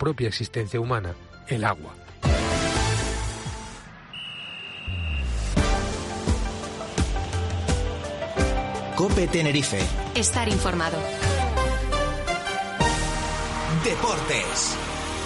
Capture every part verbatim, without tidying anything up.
propia existencia humana, el agua. COPE Tenerife. Estar informado. Deportes.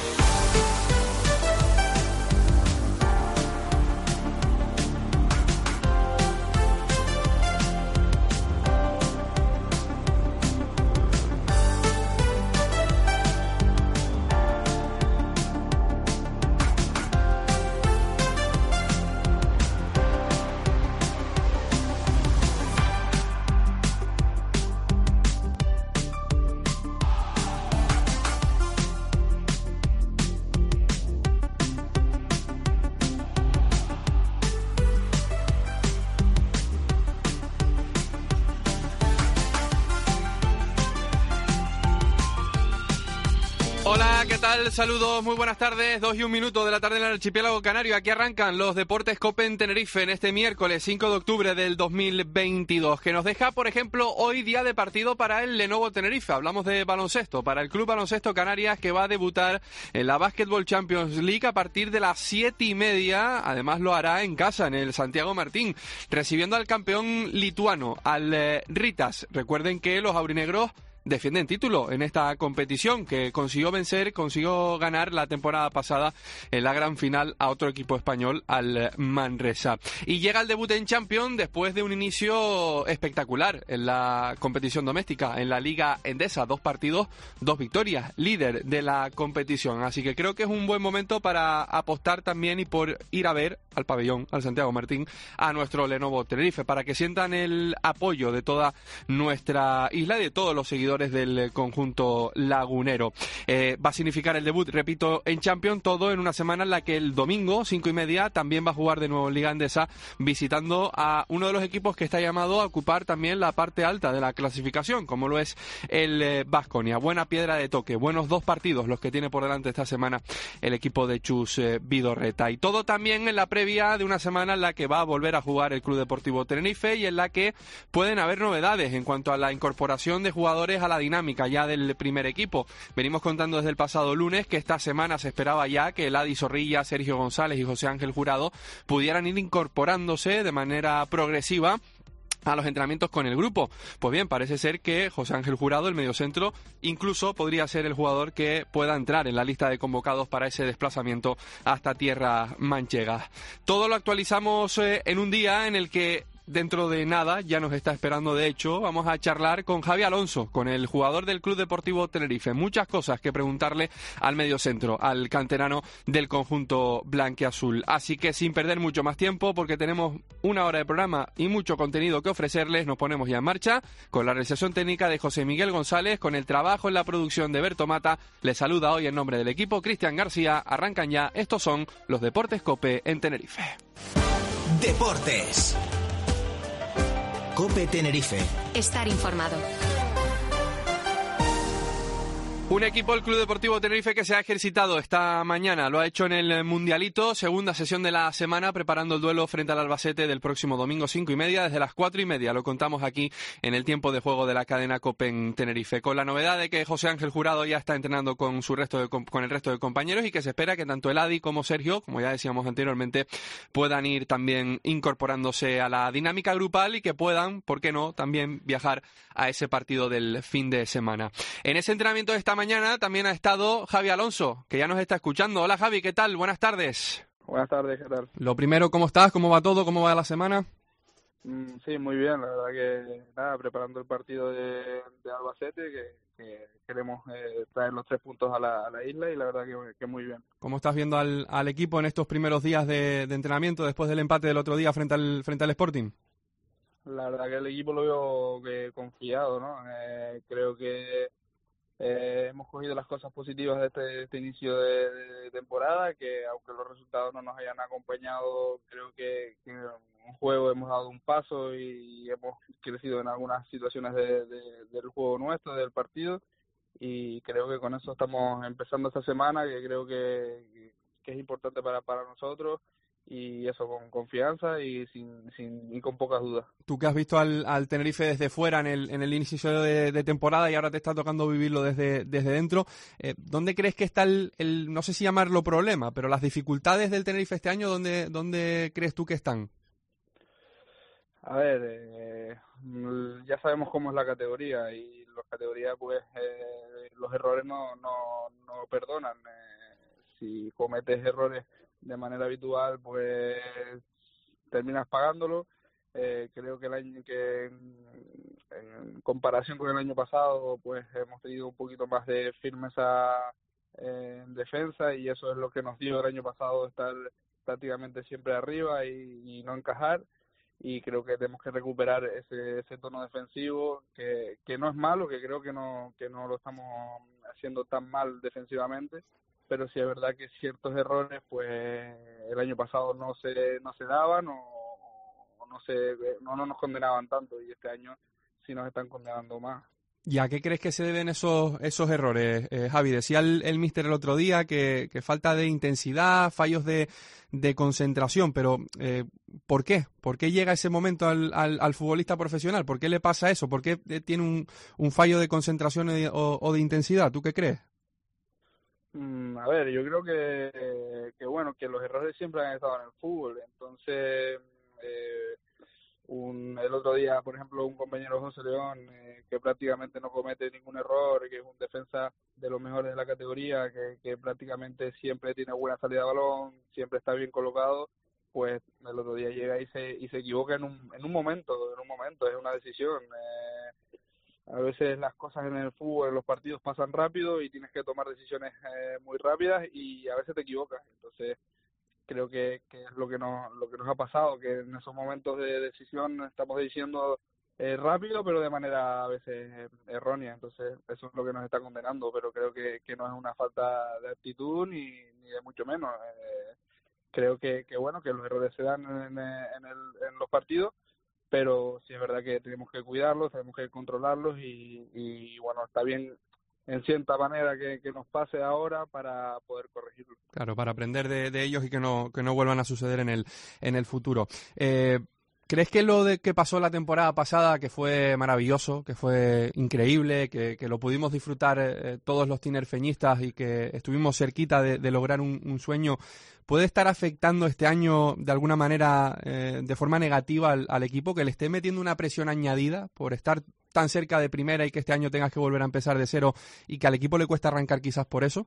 Hola, ¿qué tal? Saludos, muy buenas tardes. Dos y un minuto de la tarde en el archipiélago canario. Aquí arrancan los deportes COPE en Tenerife en este miércoles cinco de octubre del dos mil veintidós, que nos deja, por ejemplo, hoy día de partido para el Lenovo Tenerife. Hablamos de baloncesto, para el Club Baloncesto Canarias, que va a debutar en la Basketball Champions League a partir de las siete y media. Además lo hará en casa, en el Santiago Martín, recibiendo al campeón lituano, al eh, Ritas. Recuerden que los aurinegros defienden título en esta competición, que consiguió vencer, consiguió ganar la temporada pasada en la gran final a otro equipo español, al Manresa. Y llega el debut en Champions después de un inicio espectacular en la competición doméstica, en la Liga Endesa. Dos partidos, dos victorias, líder de la competición. Así que creo que es un buen momento para apostar también y por ir a ver al pabellón, al Santiago Martín, a nuestro Lenovo Tenerife, para que sientan el apoyo de toda nuestra isla y de todos los seguidores del conjunto lagunero. Eh, va a significar el debut, repito, en Champions, todo en una semana en la que el domingo, cinco y media, también va a jugar de nuevo en Liga Endesa, visitando a uno de los equipos que está llamado a ocupar también la parte alta de la clasificación, como lo es el Baskonia. Eh, Buena piedra de toque, buenos dos partidos los que tiene por delante esta semana el equipo de Chus eh, Vidorreta. Y todo también en la previa de una semana en la que va a volver a jugar el Club Deportivo Tenerife y en la que pueden haber novedades en cuanto a la incorporación de jugadores a la dinámica ya del primer equipo. Venimos contando desde el pasado lunes que esta semana se esperaba ya que Eladi Zorrilla, Sergio González y José Ángel Jurado pudieran ir incorporándose de manera progresiva a los entrenamientos con el grupo. Pues bien, parece ser que José Ángel Jurado, el mediocentro, incluso podría ser el jugador que pueda entrar en la lista de convocados para ese desplazamiento hasta tierras manchegas. Todo lo actualizamos eh, en un día en el que dentro de nada ya nos está esperando. De hecho, vamos a charlar con Javi Alonso, con el jugador del Club Deportivo Tenerife. Muchas cosas que preguntarle al mediocentro, al canterano del conjunto blanquiazul. Así que sin perder mucho más tiempo, porque tenemos una hora de programa y mucho contenido que ofrecerles, nos ponemos ya en marcha con la realización técnica de José Miguel González, con el trabajo en la producción de Berto Mata. Les saluda hoy en nombre del equipo Cristian García. Arrancan ya, estos son los Deportes COPE en Tenerife. Deportes. COPE Tenerife. Estar informado. Un equipo, el Club Deportivo Tenerife, que se ha ejercitado esta mañana. Lo ha hecho en el Mundialito, segunda sesión de la semana, preparando el duelo frente al Albacete del próximo domingo, cinco y media, desde las cuatro y media. Lo contamos aquí en el tiempo de juego de la cadena COPE en Tenerife, con la novedad de que José Ángel Jurado ya está entrenando con su resto de, con el resto de compañeros y que se espera que tanto Eladi como Sergio, como ya decíamos anteriormente, puedan ir también incorporándose a la dinámica grupal y que puedan, ¿por qué no?, también viajar a ese partido del fin de semana. En ese entrenamiento de esta mañana también ha estado Javi Alonso, que ya nos está escuchando. Hola Javi, ¿qué tal? Buenas tardes. Buenas tardes, ¿qué tal? Lo primero, ¿cómo estás? ¿Cómo va todo? ¿Cómo va la semana? Mm, sí, muy bien, la verdad que nada, preparando el partido de, de Albacete, que, que queremos eh, traer los tres puntos a la, a la isla y la verdad que, que muy bien. ¿Cómo estás viendo al, al equipo en estos primeros días de, de entrenamiento después del empate del otro día frente al, frente al Sporting? La verdad que el equipo lo veo que confiado, ¿no? Eh, creo que Eh, hemos cogido las cosas positivas de este, de este inicio de, de temporada, que aunque los resultados no nos hayan acompañado, creo que, que en un juego hemos dado un paso y hemos crecido en algunas situaciones de, de, del juego nuestro, del partido, y creo que con eso estamos empezando esta semana, que creo que, que es importante para, para nosotros, y eso, con confianza y sin, sin y con pocas dudas. Tú que has visto al, al Tenerife desde fuera en el, en el inicio de, de temporada y ahora te está tocando vivirlo desde, desde dentro, eh, ¿dónde crees que está el, el, no sé si llamarlo problema, pero las dificultades del Tenerife este año, ¿dónde, dónde crees tú que están? A ver, eh, ya sabemos cómo es la categoría y la categoría, pues, eh, los errores no, no, no perdonan. Eh, si cometes errores de manera habitual, pues terminas pagándolo. Eh, creo que el año que en, en comparación con el año pasado, pues hemos tenido un poquito más de firmeza eh, en defensa, y eso es lo que nos dio el año pasado, estar prácticamente siempre arriba y, y no encajar. Y creo que tenemos que recuperar ese, ese tono defensivo, que, que no es malo, que creo que no que no lo estamos haciendo tan mal defensivamente, pero sí es verdad que ciertos errores, pues el año pasado no se no se daban o, o no se no, no nos condenaban tanto, y este año sí nos están condenando más. ¿Y a qué crees que se deben esos esos errores, eh, Javi? Decía el, el míster el otro día que, que falta de intensidad, fallos de, de concentración, pero eh, ¿por qué? ¿Por qué llega ese momento al, al, al futbolista profesional? ¿Por qué le pasa eso? ¿Por qué tiene un, un fallo de concentración o, o de intensidad? ¿Tú qué crees? Mm, a ver, yo creo que, que, bueno, que los errores siempre han estado en el fútbol, entonces... Eh, Un, el otro día, por ejemplo, un compañero, José León, eh, que prácticamente no comete ningún error, que es un defensa de los mejores de la categoría, que, que prácticamente siempre tiene buena salida de balón, siempre está bien colocado, pues el otro día llega y se, y se equivoca en un, en un momento, en un momento, es una decisión. Eh, a veces las cosas en el fútbol, en los partidos pasan rápido y tienes que tomar decisiones eh, muy rápidas, y a veces te equivocas, entonces creo que, que es lo que nos lo que nos ha pasado, que en esos momentos de decisión estamos diciendo eh, rápido, pero de manera a veces eh, errónea, entonces eso es lo que nos está condenando, pero creo que, que no es una falta de actitud ni, ni de mucho menos. Eh, creo que, que bueno, que los errores se dan en, en, el, en los partidos, pero sí es verdad que tenemos que cuidarlos, tenemos que controlarlos, y, y bueno, está bien en cierta manera que, que nos pase ahora para poder corregirlo. Claro, para aprender de, de ellos y que no, que no vuelvan a suceder en el, en el futuro. Eh, ¿Crees que lo de que pasó la temporada pasada, que fue maravilloso, que fue increíble, que, que lo pudimos disfrutar eh, todos los tinerfeñistas y que estuvimos cerquita de, de lograr un, un sueño, puede estar afectando este año de alguna manera eh, de forma negativa al, al equipo, que le esté metiendo una presión añadida por estar tan cerca de primera y que este año tengas que volver a empezar de cero y que al equipo le cuesta arrancar quizás por eso?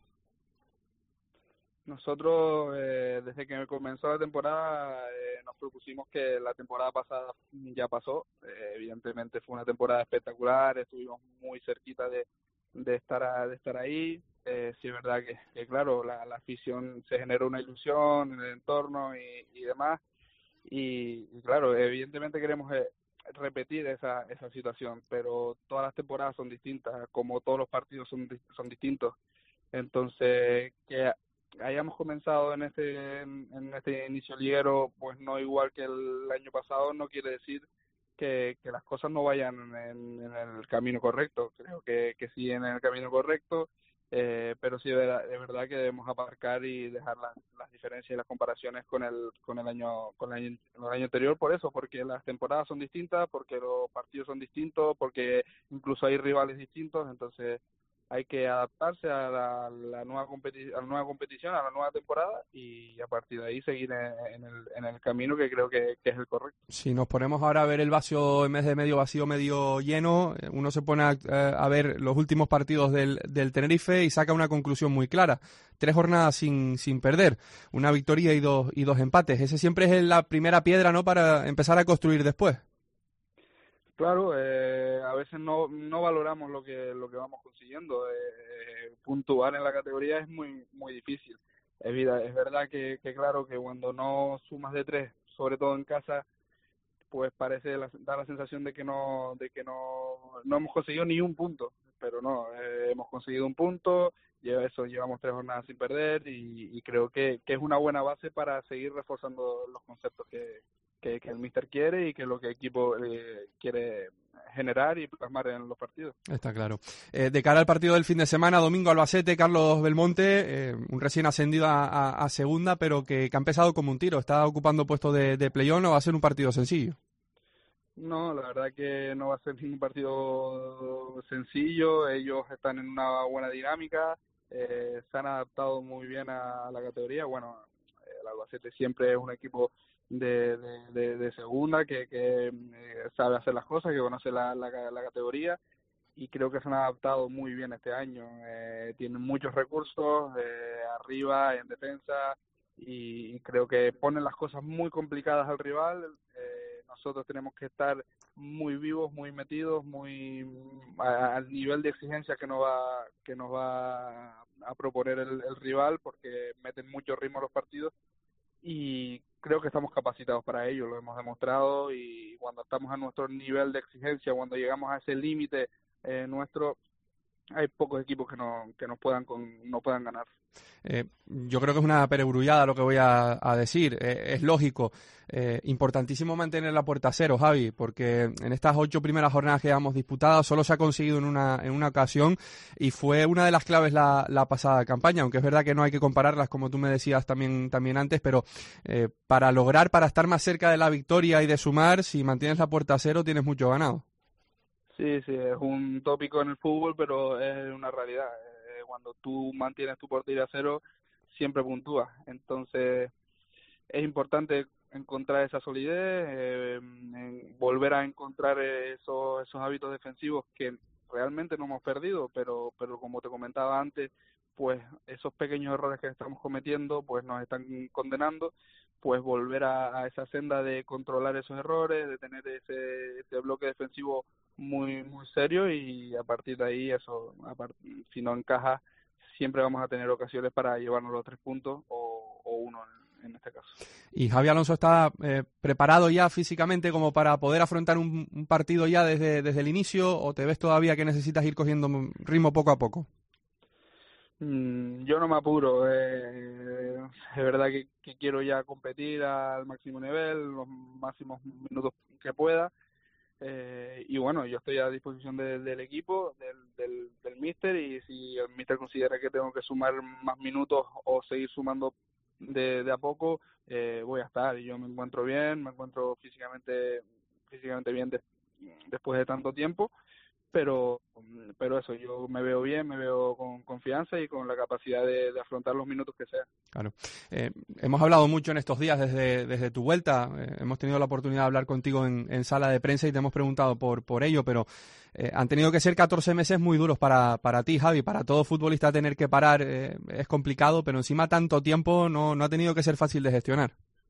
Nosotros, eh, desde que comenzó la temporada, eh, nos propusimos que la temporada pasada ya pasó. Eh, evidentemente fue una temporada espectacular, estuvimos muy cerquita de, de, estar, a, de estar ahí. Eh, sí es verdad que, que claro, la, la afición se generó una ilusión en el entorno y, y demás. Y, y claro, evidentemente queremos eh, repetir esa, esa situación, pero todas las temporadas son distintas, como todos los partidos son, son distintos. Entonces, que hayamos comenzado en este en este inicio liguero pues no igual que el año pasado, no quiere decir que, que las cosas no vayan en, en el camino correcto. Creo que, que sí, en el camino correcto, eh, pero sí de verdad, de verdad que debemos aparcar y dejar las, las diferencias y las comparaciones con el con el año con el año, el año anterior, por eso, porque las temporadas son distintas, porque los partidos son distintos, porque incluso hay rivales distintos, entonces hay que adaptarse a la, la nueva competi- a la nueva competición, a la nueva temporada, y a partir de ahí seguir en, en, el, en el camino que creo que, que es el correcto. Si nos ponemos ahora a ver el vaso en vez de medio vacío, medio lleno, uno se pone a, a ver los últimos partidos del, del Tenerife y saca una conclusión muy clara. Tres jornadas sin, sin perder, una victoria y dos, y dos empates. Ese siempre es la primera piedra, ¿no?, para empezar a construir después. Claro, eh, a veces no no valoramos lo que lo que vamos consiguiendo. Eh, puntuar en la categoría es muy muy difícil. Es vida, es verdad que, que claro que cuando no sumas de tres, sobre todo en casa, pues parece la, da la sensación de que no de que no no hemos conseguido ni un punto, pero no, eh, hemos conseguido un punto. Lleva eso, llevamos tres jornadas sin perder, y, y creo que, que es una buena base para seguir reforzando los conceptos que que, que el míster quiere y que lo que el equipo eh, quiere generar y plasmar en los partidos. Está claro. Eh, de cara al partido del fin de semana, domingo Albacete, Carlos Belmonte, eh, un recién ascendido a, a, a segunda, pero que, que ha empezado como un tiro, está ocupando puesto de, de play-on, ¿no va a ser un partido sencillo? No, la verdad que no va a ser ningún partido sencillo, ellos están en una buena dinámica, eh, se han adaptado muy bien a la categoría. Bueno, el Albacete siempre es un equipo de, de, de, de segunda que, que eh, sabe hacer las cosas, que conoce la, la, la categoría, y creo que se han adaptado muy bien este año. Eh, tienen muchos recursos eh, arriba, en defensa, y creo que ponen las cosas muy complicadas al rival. Eh, nosotros tenemos que estar muy vivos, muy metidos, muy a, al nivel de exigencia que nos va que nos va a proponer el, el rival, porque meten mucho ritmo a los partidos, y creo que estamos capacitados para ello, lo hemos demostrado, y cuando estamos a nuestro nivel de exigencia, cuando llegamos a ese límite eh, nuestro, hay pocos equipos que no que nos puedan con, no puedan ganar. Eh, yo creo que es una peregrullada lo que voy a, a decir, eh, es lógico, eh, importantísimo mantener la puerta a cero, Javi, porque en estas ocho primeras jornadas que hemos disputado solo se ha conseguido en una en una ocasión, y fue una de las claves la, la pasada campaña, aunque es verdad que no hay que compararlas, como tú me decías también, también antes, pero eh, para lograr, para estar más cerca de la victoria y de sumar, si mantienes la puerta a cero tienes mucho ganado. Sí, sí, es un tópico en el fútbol, pero es una realidad. Cuando tú mantienes tu portería a cero, siempre puntúas. Entonces, es importante encontrar esa solidez, eh, en volver a encontrar esos, esos hábitos defensivos que realmente no hemos perdido, pero, pero como te comentaba antes, pues esos pequeños errores que estamos cometiendo, pues nos están condenando, pues volver a, a esa senda de controlar esos errores, de tener ese, ese bloque defensivo muy muy serio, y a partir de ahí, eso, a part- si no encaja, siempre vamos a tener ocasiones para llevarnos los tres puntos o, o uno en, en este caso. ¿Y Javi Alonso está eh, preparado ya físicamente como para poder afrontar un, un partido ya desde, desde el inicio, o te ves todavía que necesitas ir cogiendo ritmo poco a poco? Mm, yo no me apuro, eh, es verdad que, que quiero ya competir al máximo nivel, los máximos minutos que pueda. Eh, y bueno, yo estoy a disposición de, del equipo, del, del, del míster, y si el míster considera que tengo que sumar más minutos o seguir sumando de, de a poco, eh, voy a estar. Y yo me encuentro bien, me encuentro físicamente físicamente bien de, después de tanto tiempo, pero pero eso, yo me veo bien, me veo con confianza y con la capacidad de, de afrontar los minutos que sea. Claro. Eh, hemos hablado mucho en estos días desde, desde tu vuelta, eh, hemos tenido la oportunidad de hablar contigo en, en sala de prensa y te hemos preguntado por, por ello, pero eh, han tenido que ser catorce meses muy duros para, para ti, Javi, para todo futbolista tener que parar eh, es complicado, pero encima tanto tiempo no, no ha tenido que ser fácil de gestionar.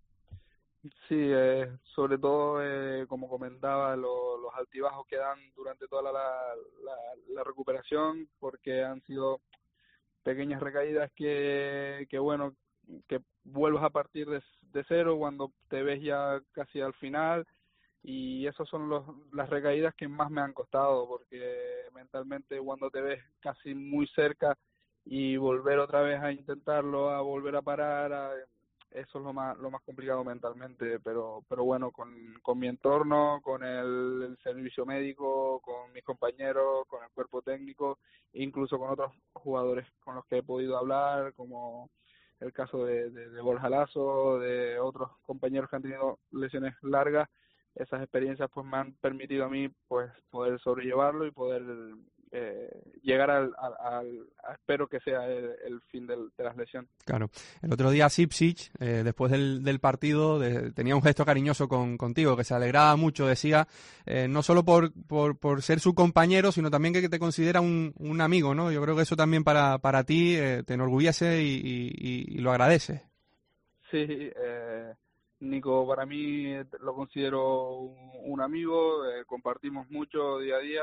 Sí, eh, sobre todo, eh, como comentaba, lo, los altibajos que dan durante toda la, la, la, la recuperación, porque han sido pequeñas recaídas que, que bueno, que vuelvas a partir de, de cero cuando te ves ya casi al final, y esas son los, las recaídas que más me han costado, porque mentalmente cuando te ves casi muy cerca y volver otra vez a intentarlo, a volver a parar, a, eso es lo más lo más complicado mentalmente, pero pero bueno, con, con mi entorno, con el, el servicio médico, con mis compañeros, con el cuerpo técnico, e incluso con otros jugadores con los que he podido hablar, como el caso de, de, de Borja Lasso, de otros compañeros que han tenido lesiones largas, esas experiencias pues me han permitido a mí pues poder sobrellevarlo y poder eh, llegar al, al, al a, espero que sea el, el fin del, de las lesiones. Claro. El otro día Sipsic, eh, después del, del partido, de, tenía un gesto cariñoso con, contigo, que se alegraba mucho, decía, eh, no solo por, por, por ser su compañero, sino también que te considera un, un amigo, ¿no? Yo creo que eso también para, para ti eh, te enorgullece y, y, y lo agradece. Sí, eh, Nico para mí lo considero un, un amigo, eh, compartimos mucho día a día,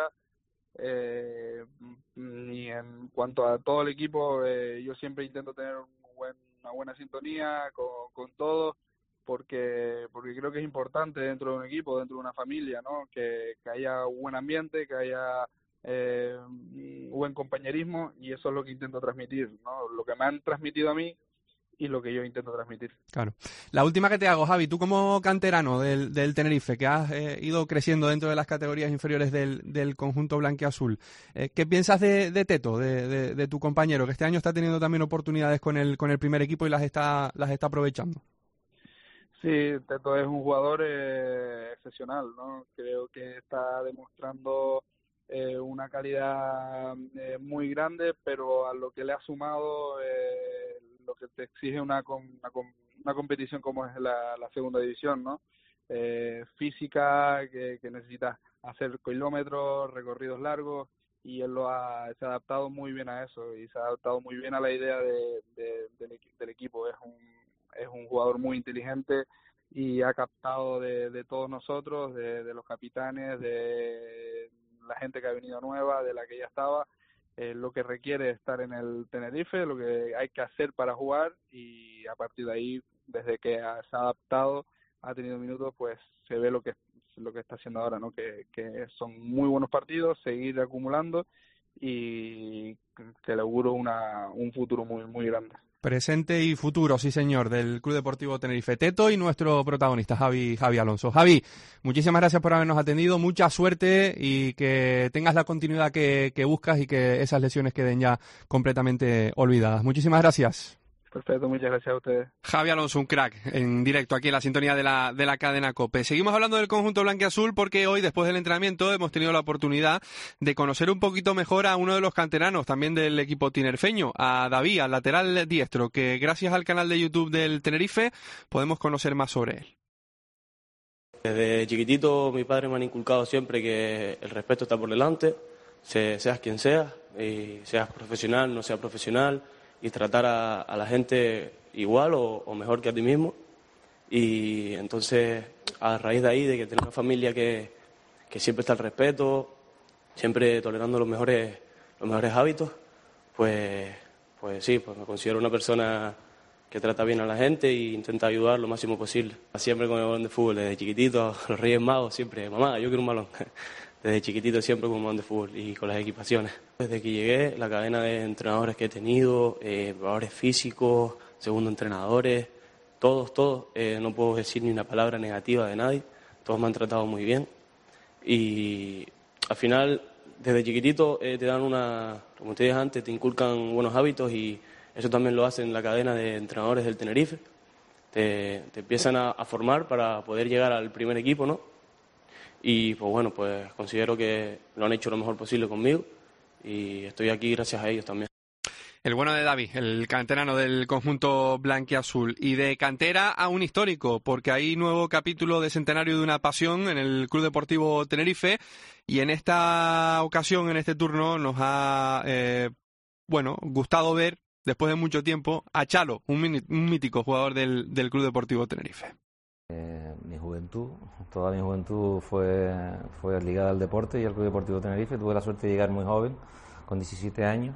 eh, y en cuanto a todo el equipo, eh, yo siempre intento tener un buen, una buena sintonía con, con todos, porque porque creo que es importante dentro de un equipo, dentro de una familia, ¿no? Que, que haya un buen ambiente, que haya eh, un buen compañerismo, y eso es lo que intento transmitir, ¿no? Lo que me han transmitido a mí, y lo que yo intento transmitir. Claro. La última que te hago, Javi, tú como canterano del, del Tenerife, que has eh, ido creciendo dentro de las categorías inferiores del, del conjunto blanquiazul, eh, ¿qué piensas de, de Teto, de, de, de tu compañero, que este año está teniendo también oportunidades con el, con el primer equipo y las está, las está aprovechando? Sí, Teto es un jugador eh, excepcional, ¿no? Creo que está demostrando eh, una calidad eh, muy grande, pero a lo que le ha sumado eh, lo que te exige una, una, una competición como es la, la segunda división, ¿no? Eh, física, que, que necesitas hacer kilómetros, recorridos largos, y él lo ha, se ha adaptado muy bien a eso y se ha adaptado muy bien a la idea de, de, del, del equipo. Es un, es un jugador muy inteligente y ha captado de, de todos nosotros, de, de los capitanes, de la gente que ha venido nueva, de la que ya estaba, eh, lo que requiere estar en el Tenerife, lo que hay que hacer para jugar, y a partir de ahí, desde que ha, se ha adaptado, ha tenido minutos, pues se ve lo que lo que está haciendo ahora, ¿no? Que, que son muy buenos partidos, seguir acumulando, y que le auguro una, un futuro muy muy grande. Presente y futuro, sí señor, del Club Deportivo Tenerife. Teto y nuestro protagonista, Javi, Javi Alonso. Javi, muchísimas gracias por habernos atendido, mucha suerte y que tengas la continuidad que, que buscas y que esas lesiones queden ya completamente olvidadas. Muchísimas gracias. Perfecto, muchas gracias a ustedes. Javi Alonso, un crack, en directo aquí en la sintonía de la, de la cadena COPE. Seguimos hablando del conjunto blanquiazul porque hoy, después del entrenamiento, hemos tenido la oportunidad de conocer un poquito mejor a uno de los canteranos también del equipo tinerfeño, a David, al lateral diestro, que gracias al canal de YouTube del Tenerife podemos conocer más sobre él. Desde chiquitito mi padre me han inculcado siempre que el respeto está por delante, seas quien seas, y seas profesional, no seas profesional, y tratar a, a la gente igual o, o mejor que a ti mismo. Y entonces, a raíz de ahí, de que tengo una familia que, que siempre está al respeto, siempre tolerando los mejores, los mejores hábitos, pues, pues sí, pues me considero una persona que trata bien a la gente e intenta ayudar lo máximo posible. Siempre con el balón de fútbol, desde chiquitito, los Reyes Magos, siempre, mamá, yo quiero un balón. Desde chiquitito siempre con un balón de fútbol y con las equipaciones. Desde que llegué, la cadena de entrenadores que he tenido, eh, preparadores físicos, segundo entrenadores, todos, todos, eh, no puedo decir ni una palabra negativa de nadie, todos me han tratado muy bien. Y al final, desde chiquitito eh, te dan una, como te dije antes, te inculcan buenos hábitos, y eso también lo hacen la cadena de entrenadores del Tenerife. Te, te empiezan a, a formar para poder llegar al primer equipo, ¿no? Y pues bueno, pues considero que lo han hecho lo mejor posible conmigo y estoy aquí gracias a ellos también. El bueno de David, el canterano del conjunto blanquiazul, y de cantera a un histórico, porque hay nuevo capítulo de centenario de una pasión en el Club Deportivo Tenerife, y en esta ocasión, en este turno, nos ha eh, bueno gustado ver, después de mucho tiempo, a Chalo, un, mini, un mítico jugador del, del Club Deportivo Tenerife. Eh, mi juventud, toda mi juventud fue, fue ligada al deporte y al Club Deportivo Tenerife. Tuve la suerte de llegar muy joven, con diecisiete años,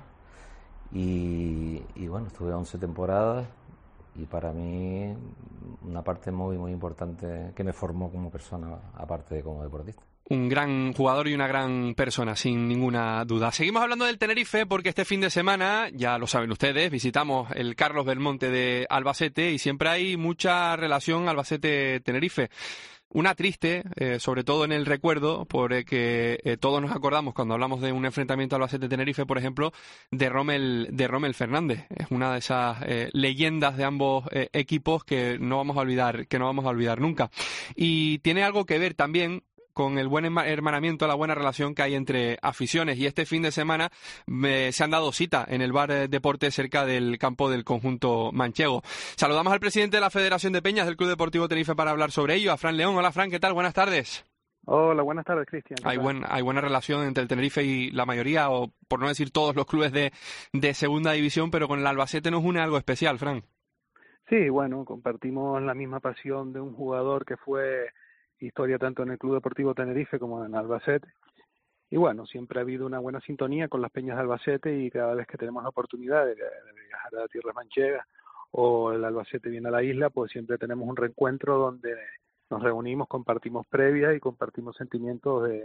y, y bueno, estuve once temporadas, y para mí una parte muy muy importante que me formó como persona, aparte de como deportista. Un gran jugador y una gran persona, sin ninguna duda. Seguimos hablando del Tenerife porque este fin de semana, ya lo saben ustedes, visitamos el Carlos Belmonte de Albacete y siempre hay mucha relación Albacete-Tenerife. Una triste, eh, sobre todo en el recuerdo, porque eh, todos nos acordamos cuando hablamos de un enfrentamiento Albacete-Tenerife, por ejemplo, de Rommel, de Rommel Fernández. Es una de esas eh, leyendas de ambos eh, equipos que no vamos a olvidar, que no vamos a olvidar nunca. Y tiene algo que ver también con el buen hermanamiento, la buena relación que hay entre aficiones. Y este fin de semana eh, se han dado cita en el Bar eh, Deporte cerca del campo del conjunto manchego. Saludamos al presidente de la Federación de Peñas del Club Deportivo Tenerife para hablar sobre ello, a Fran León. Hola, Fran, ¿qué tal? Buenas tardes. Hola, buenas tardes, Cristian. Hay, buen, hay buena relación entre el Tenerife y la mayoría, o por no decir todos los clubes de, de segunda división, pero con el Albacete nos une algo especial, Fran. Sí, bueno, compartimos la misma pasión de un jugador que fue historia tanto en el Club Deportivo Tenerife como en Albacete. Y bueno, siempre ha habido una buena sintonía con las Peñas de Albacete, y cada vez que tenemos la oportunidad de, de viajar a la tierra manchega o el Albacete viene a la isla, pues siempre tenemos un reencuentro donde nos reunimos, compartimos previas y compartimos sentimientos de,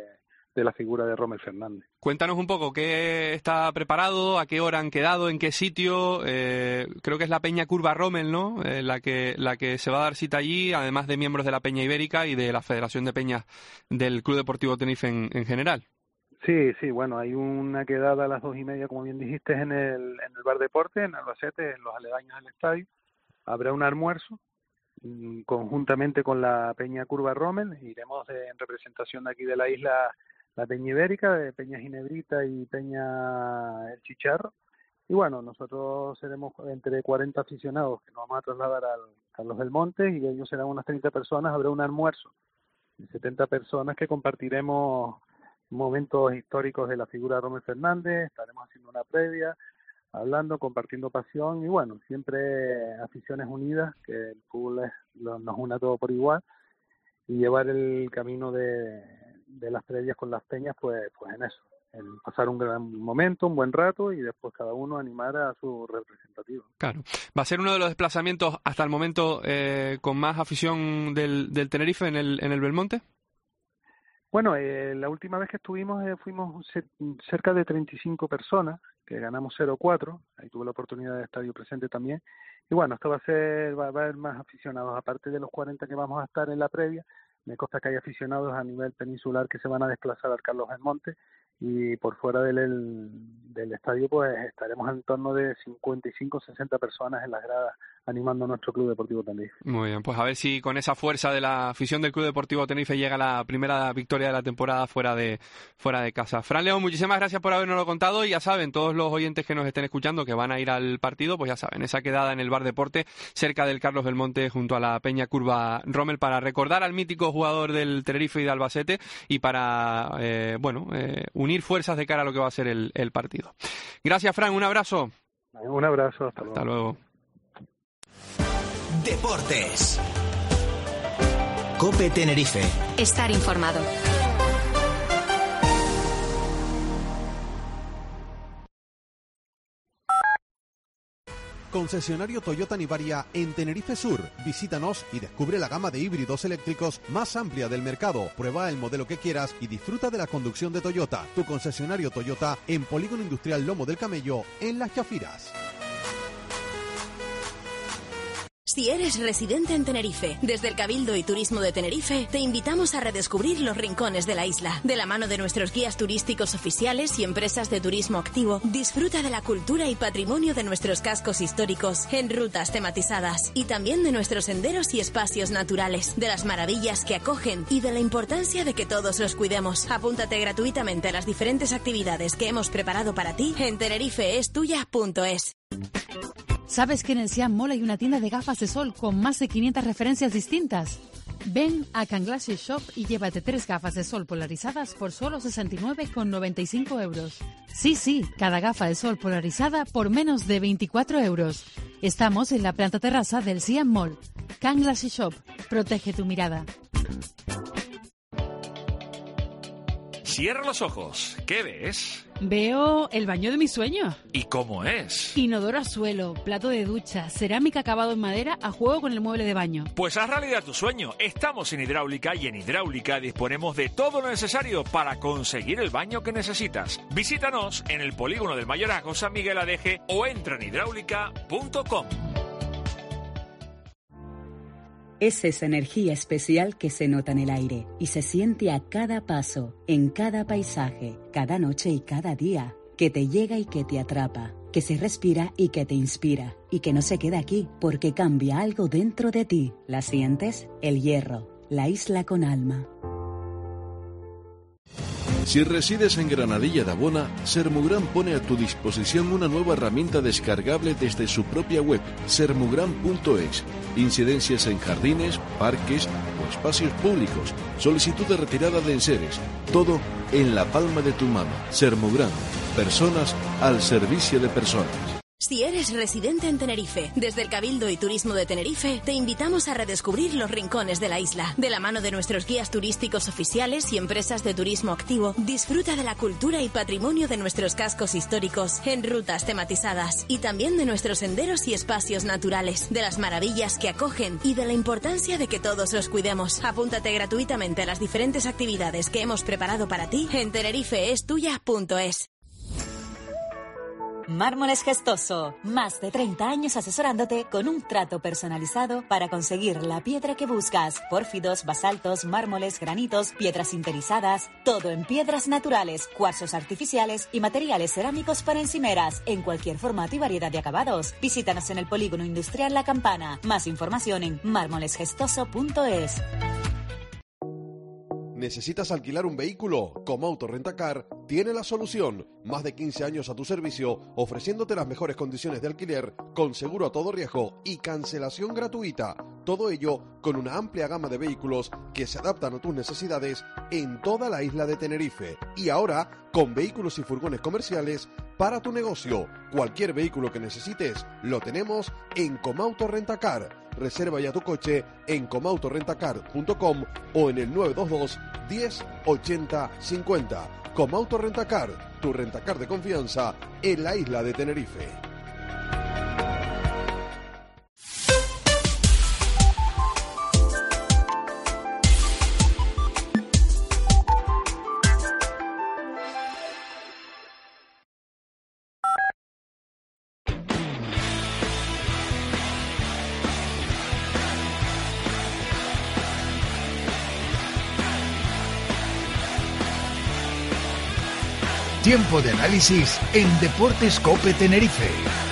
de la figura de Rommel Fernández. Cuéntanos un poco qué está preparado, a qué hora han quedado, en qué sitio. Eh, creo que es la Peña Curva Rommel, ¿no? Eh, la que la que se va a dar cita allí, además de miembros de la Peña Ibérica y de la Federación de Peñas del Club Deportivo Tenerife en, en general. Sí, sí, bueno, hay una quedada a las dos y media, como bien dijiste, en el, en el Bar Deporte, en Albacete, en los aledaños del estadio. Habrá un almuerzo mmm, conjuntamente con la Peña Curva Rommel. Iremos de, en representación de aquí de la isla, la Peña Ibérica, de Peña Ginebrita y Peña El Chicharro. Y bueno, nosotros seremos entre cuarenta aficionados que nos vamos a trasladar al Carlos del Monte, y ellos serán unas treinta personas. Habrá un almuerzo de setenta personas que compartiremos momentos históricos de la figura de Rommel Fernández. Estaremos haciendo una previa, hablando, compartiendo pasión y bueno, siempre aficiones unidas, que el fútbol es, lo, nos une a todos por igual, y llevar el camino de, de las previas con las peñas, pues, pues en eso, en pasar un gran momento, un buen rato, y después cada uno animar a su representativo. Claro. ¿Va a ser uno de los desplazamientos hasta el momento eh, con más afición del, del Tenerife en el, en el Belmonte? Bueno, eh, la última vez que estuvimos eh, fuimos c- cerca de treinta y cinco personas, que ganamos cero cuatro, ahí tuve la oportunidad de estar yo presente también, y bueno, esto va a ser, va, va a haber más aficionados, aparte de los cuarenta que vamos a estar en la previa, me consta que hay aficionados a nivel peninsular que se van a desplazar al Carlos del Monte, y por fuera del, el, del estadio pues estaremos en torno de cincuenta y cinco, sesenta personas en las gradas animando a nuestro Club Deportivo Tenerife. Muy bien, pues a ver si con esa fuerza de la afición del Club Deportivo Tenerife llega la primera victoria de la temporada fuera de fuera de casa. Fran León, muchísimas gracias por habernoslo contado, y ya saben, todos los oyentes que nos estén escuchando que van a ir al partido, pues ya saben, esa quedada en el Bar Deporte cerca del Carlos del Monte junto a la Peña Curva Rommel, para recordar al mítico jugador del Tenerife y de Albacete, y para eh, bueno eh, unir fuerzas de cara a lo que va a ser el, el partido. Gracias, Fran, un abrazo. Un abrazo, hasta luego. Hasta luego. Deportes. COPE Tenerife. Estar informado. Concesionario Toyota Nivaria en Tenerife Sur. Visítanos y descubre la gama de híbridos eléctricos más amplia del mercado. Prueba el modelo que quieras y disfruta de la conducción de Toyota. Tu concesionario Toyota en Polígono Industrial Lomo del Camello, en Las Chafiras. Si eres residente en Tenerife, desde el Cabildo y Turismo de Tenerife, te invitamos a redescubrir los rincones de la isla. De la mano de nuestros guías turísticos oficiales y empresas de turismo activo, disfruta de la cultura y patrimonio de nuestros cascos históricos en rutas tematizadas, y también de nuestros senderos y espacios naturales, de las maravillas que acogen y de la importancia de que todos los cuidemos. Apúntate gratuitamente a las diferentes actividades que hemos preparado para ti en tenerifeestuya punto es. ¿Sabes que en el Siam Mall hay una tienda de gafas de sol con más de quinientas referencias distintas? Ven a Can Glasses Shop y llévate tres gafas de sol polarizadas por solo sesenta y nueve con noventa y cinco euros. Sí, sí, cada gafa de sol polarizada por menos de veinticuatro euros. Estamos en la planta terraza del Siam Mall. Can Glasses Shop, protege tu mirada. Cierra los ojos. ¿Qué ves? Veo el baño de mis sueños. ¿Y cómo es? Inodoro a suelo, plato de ducha, cerámica acabado en madera a juego con el mueble de baño. Pues haz realidad tu sueño. Estamos en Hidráulica y en Hidráulica disponemos de todo lo necesario para conseguir el baño que necesitas. Visítanos en el polígono del Mayorazgo San Miguel Adeje o entra en hidráulica punto com. Es esa energía especial que se nota en el aire y se siente a cada paso, en cada paisaje, cada noche y cada día, que te llega y que te atrapa, que se respira y que te inspira, y que no se queda aquí, porque cambia algo dentro de ti. ¿La sientes? El Hierro, la isla con alma. Si resides en Granadilla de Abona, Sermugran pone a tu disposición una nueva herramienta descargable desde su propia web, sermugran punto es. Incidencias en jardines, parques o espacios públicos, solicitud de retirada de enseres, todo en la palma de tu mano. Sermugran, personas al servicio de personas. Si eres residente en Tenerife, desde el Cabildo y Turismo de Tenerife, te invitamos a redescubrir los rincones de la isla. De la mano de nuestros guías turísticos oficiales y empresas de turismo activo, disfruta de la cultura y patrimonio de nuestros cascos históricos en rutas tematizadas y también de nuestros senderos y espacios naturales, de las maravillas que acogen y de la importancia de que todos los cuidemos. Apúntate gratuitamente a las diferentes actividades que hemos preparado para ti en tenerifeestuya punto es. Mármoles Gestoso, más de treinta años asesorándote con un trato personalizado para conseguir la piedra que buscas. Pórfidos, basaltos, mármoles, granitos, piedras sinterizadas, todo en piedras naturales, cuarzos artificiales y materiales cerámicos para encimeras, en cualquier formato y variedad de acabados. Visítanos en el Polígono Industrial La Campana. Más información en mármoles gestoso punto es. ¿Necesitas alquilar un vehículo? Comauto Rentacar tiene la solución. Más de quince años a tu servicio, ofreciéndote las mejores condiciones de alquiler, con seguro a todo riesgo y cancelación gratuita. Todo ello con una amplia gama de vehículos que se adaptan a tus necesidades en toda la isla de Tenerife. Y ahora, con vehículos y furgones comerciales para tu negocio. Cualquier vehículo que necesites, lo tenemos en Comauto Rentacar. Reserva ya tu coche en comauto rentacar punto com o en el nueve dos dos, diez, ochenta, cincuenta. Comauto Rentacar, tu rentacar de confianza en la isla de Tenerife. Tiempo de análisis en Deportes Cope Tenerife.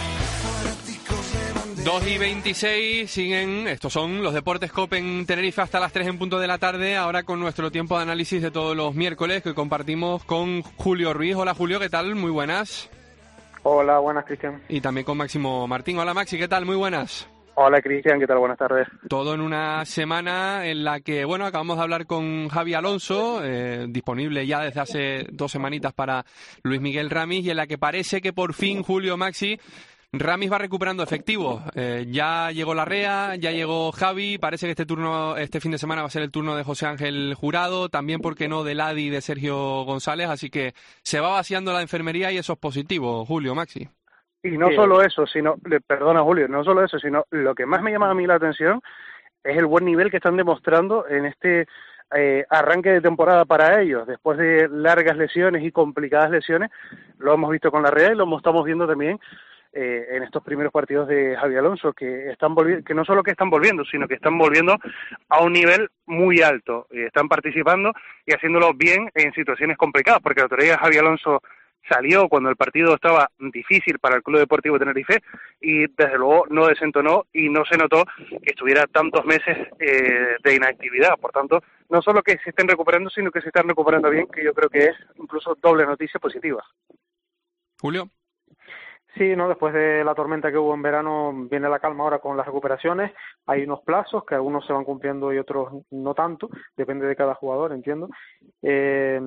dos y veintiséis siguen, estos son los Deportes Cope en Tenerife hasta las tres en punto de la tarde, ahora con nuestro tiempo de análisis de todos los miércoles que compartimos con Julio Ruiz. Hola Julio, ¿qué tal? Muy buenas. Hola, buenas Cristian. Y también con Máximo Martín. Hola Maxi, ¿qué tal? Muy buenas. Hola Cristian, ¿qué tal? Buenas tardes. Todo en una semana en la que, bueno, acabamos de hablar con Javi Alonso, eh, disponible ya desde hace dos semanitas para Luis Miguel Ramis, y en la que parece que por fin, Julio, Maxi, Ramis va recuperando efectivos. Eh, ya llegó Larrea, ya llegó Javi, parece que este turno, este fin de semana va a ser el turno de José Ángel Jurado, también, ¿por qué no?, de Ladi y de Sergio González, así que se va vaciando la enfermería y eso es positivo, Julio, Maxi. Y no sí. solo eso, sino, perdona Julio, no solo eso, sino lo que más me llama a mí la atención es el buen nivel que están demostrando en este eh, arranque de temporada para ellos. Después de largas lesiones y complicadas lesiones, lo hemos visto con Larrea y lo estamos viendo también eh, en estos primeros partidos de Javi Alonso, que están volvi- que no solo que están volviendo, sino que están volviendo a un nivel muy alto. Y están participando y haciéndolo bien en situaciones complicadas, porque la otro día Javi Alonso salió cuando el partido estaba difícil para el Club Deportivo Tenerife y desde luego no desentonó y no se notó que estuviera tantos meses eh, de inactividad. Por tanto, no solo que se estén recuperando, sino que se están recuperando bien, que yo creo que es incluso doble noticia positiva. Julio. Sí, no, después de la tormenta que hubo en verano viene la calma ahora con las recuperaciones. Hay unos plazos que algunos se van cumpliendo y otros no tanto, depende de cada jugador, entiendo. Eh,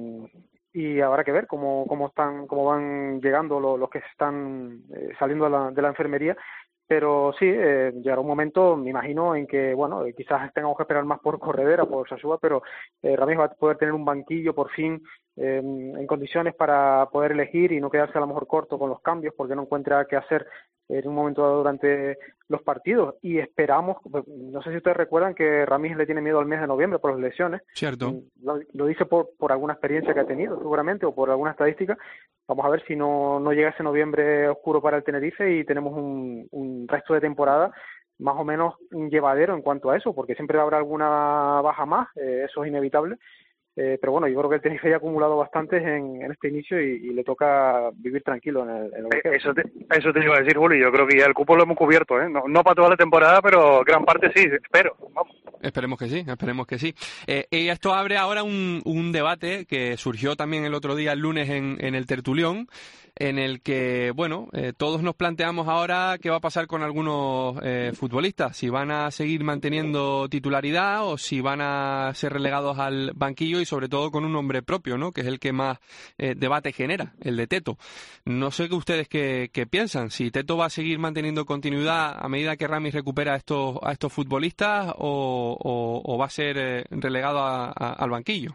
y habrá que ver cómo cómo están cómo van llegando los, los que están eh, saliendo de la, de la enfermería, pero sí, eh, llegará un momento, me imagino, en que, bueno, eh, quizás tengamos que esperar más por Corredera, por Sasúa, pero eh, Ramis va a poder tener un banquillo por fin eh, en condiciones para poder elegir y no quedarse a lo mejor corto con los cambios porque no encuentra qué hacer en un momento dado durante los partidos. Y esperamos, no sé si ustedes recuerdan que Ramis le tiene miedo al mes de noviembre por las lesiones. Cierto. Lo, lo dice por, por alguna experiencia que ha tenido seguramente o por alguna estadística. Vamos a ver si no, no llega ese noviembre oscuro para el Tenerife y tenemos un, un resto de temporada más o menos llevadero en cuanto a eso, porque siempre habrá alguna baja más, eh, eso es inevitable. Eh, pero bueno, yo creo que el Tenerife ya ha acumulado bastantes en, en este inicio y, y le toca vivir tranquilo en el, en lo que queda. Eso te, eso te iba a decir, Julio, yo creo que ya el cupo lo hemos cubierto, ¿eh? No, no para toda la temporada, pero gran parte sí, espero, vamos. Esperemos que sí, esperemos que sí. Eh, y esto abre ahora un, un debate que surgió también el otro día, el lunes, en, en el Tertulión, en el que, bueno, eh, todos nos planteamos ahora qué va a pasar con algunos eh, futbolistas, si van a seguir manteniendo titularidad o si van a ser relegados al banquillo, y sobre todo con un nombre propio, ¿no?, que es el que más eh, debate genera, el de Teto. No sé qué ustedes qué, qué piensan, si Teto va a seguir manteniendo continuidad a medida que Ramis recupera a estos, a estos futbolistas o, o, o va a ser eh, relegado a, a, al banquillo.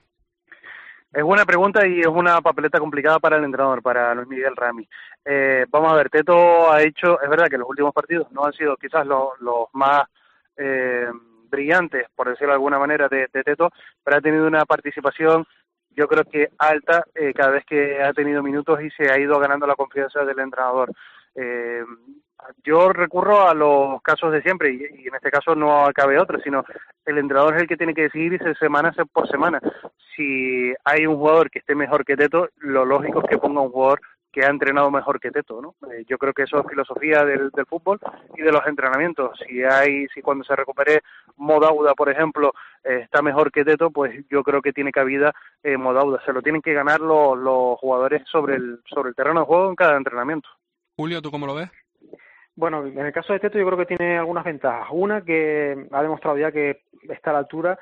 Es buena pregunta y es una papeleta complicada para el entrenador, para Luis Miguel Ramis. Eh, vamos a ver, Teto ha hecho, es verdad que los últimos partidos no han sido quizás los, los más eh, brillantes, por decirlo de alguna manera, de, de Teto, pero ha tenido una participación, yo creo que alta, eh, cada vez que ha tenido minutos y se ha ido ganando la confianza del entrenador. Eh, yo recurro a los casos de siempre y, y en este caso no cabe otro, sino el entrenador es el que tiene que decidir semana por semana. Si hay un jugador que esté mejor que Teto, lo lógico es que ponga un jugador que ha entrenado mejor que Teto, ¿no? Eh, yo creo que eso es filosofía del, del fútbol y de los entrenamientos. Si hay, si cuando se recupere Modauda, por ejemplo, eh, está mejor que Teto, pues yo creo que tiene cabida eh, Modauda. Se lo tienen que ganar los, los jugadores sobre el, sobre el terreno de juego en cada entrenamiento. Julio, ¿tú cómo lo ves? Bueno, en el caso de Teto yo creo que tiene algunas ventajas. Una, que ha demostrado ya que está a la altura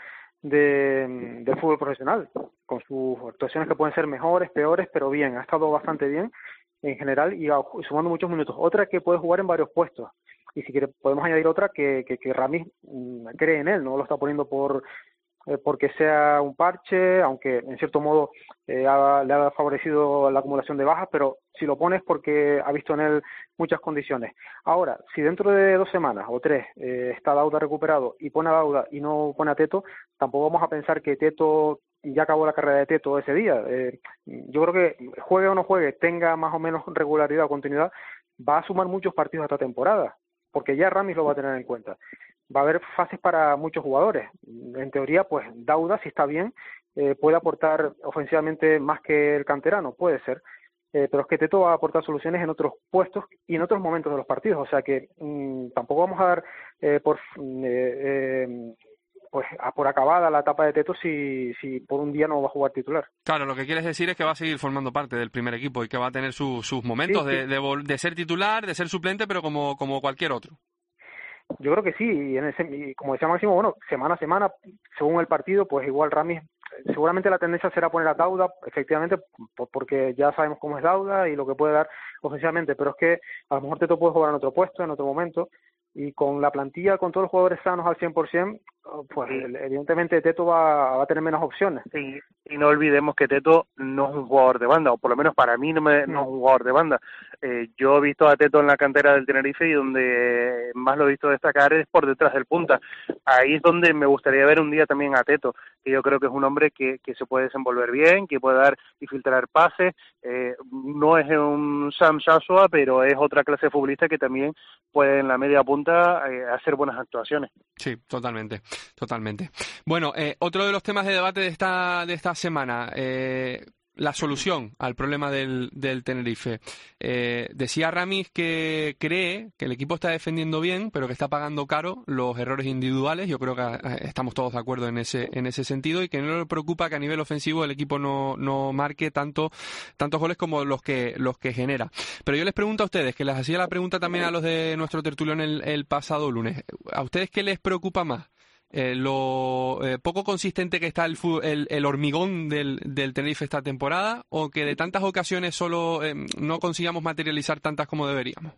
de, del fútbol profesional, con sus actuaciones que pueden ser mejores, peores, pero bien, ha estado bastante bien en general y, y sumando muchos minutos. Otra, que puede jugar en varios puestos. Y si quiere, podemos añadir otra, que, que, que Ramis mmm, cree en él, no lo está poniendo por eh, porque sea un parche, aunque en cierto modo eh, ha, le ha favorecido la acumulación de bajas, pero si lo pones porque ha visto en él muchas condiciones. Ahora, si dentro de dos semanas o tres eh, está Dauda recuperado y pone a Dauda y no pone a Teto, tampoco vamos a pensar que Teto ya acabó la carrera de Teto ese día. Eh, yo creo que juegue o no juegue, tenga más o menos regularidad o continuidad, va a sumar muchos partidos esta temporada, porque ya Ramis lo va a tener en cuenta. Va a haber fases para muchos jugadores. En teoría, pues Dauda, si está bien, eh, puede aportar ofensivamente más que el canterano, puede ser. Eh, pero es que Teto va a aportar soluciones en otros puestos y en otros momentos de los partidos. O sea que mmm, tampoco vamos a dar eh, por eh, eh, pues a por acabada la etapa de Teto si, si por un día no va a jugar titular. Claro, lo que quieres decir es que va a seguir formando parte del primer equipo y que va a tener su, sus momentos sí, sí. De, de, de ser titular, de ser suplente, pero como, como cualquier otro. Yo creo que sí, y, en ese, y como decía Máximo, bueno, semana a semana, según el partido, pues igual Ramis, seguramente la tendencia será poner a Dauda, efectivamente, porque ya sabemos cómo es Dauda y lo que puede dar ofensivamente, pero es que a lo mejor Teto puede jugar en otro puesto, en otro momento, y con la plantilla, con todos los jugadores sanos al cien por ciento, pues sí. Evidentemente Teto va, va a tener menos opciones. Sí, y no olvidemos que Teto no es un jugador de banda, o por lo menos para mí no, me, no es un jugador de banda. Eh, yo he visto a Teto en la cantera del Tenerife y donde más lo he visto destacar es por detrás del punta. Ahí es donde me gustaría ver un día también a Teto, que yo creo que es un hombre que, que se puede desenvolver bien, que puede dar y filtrar pases. Eh, no es un Sam Shashua, pero es otra clase de futbolista que también puede en la media punta eh, hacer buenas actuaciones. Sí, totalmente, totalmente. Bueno, eh, otro de los temas de debate de esta de esta semana, eh, la solución al problema del, del Tenerife. Eh, decía Ramis que cree que el equipo está defendiendo bien, pero que está pagando caro los errores individuales. Yo creo que estamos todos de acuerdo en ese en ese sentido y que no le preocupa que a nivel ofensivo el equipo no, no marque tanto tantos goles como los que los que genera. Pero yo les pregunto a ustedes, que les hacía la pregunta también a los de nuestro tertulión el, el pasado lunes. ¿A ustedes qué les preocupa más? Eh, lo eh, poco consistente que está el, el, el hormigón del, del Tenerife esta temporada, o que de tantas ocasiones solo eh, no consigamos materializar tantas como deberíamos.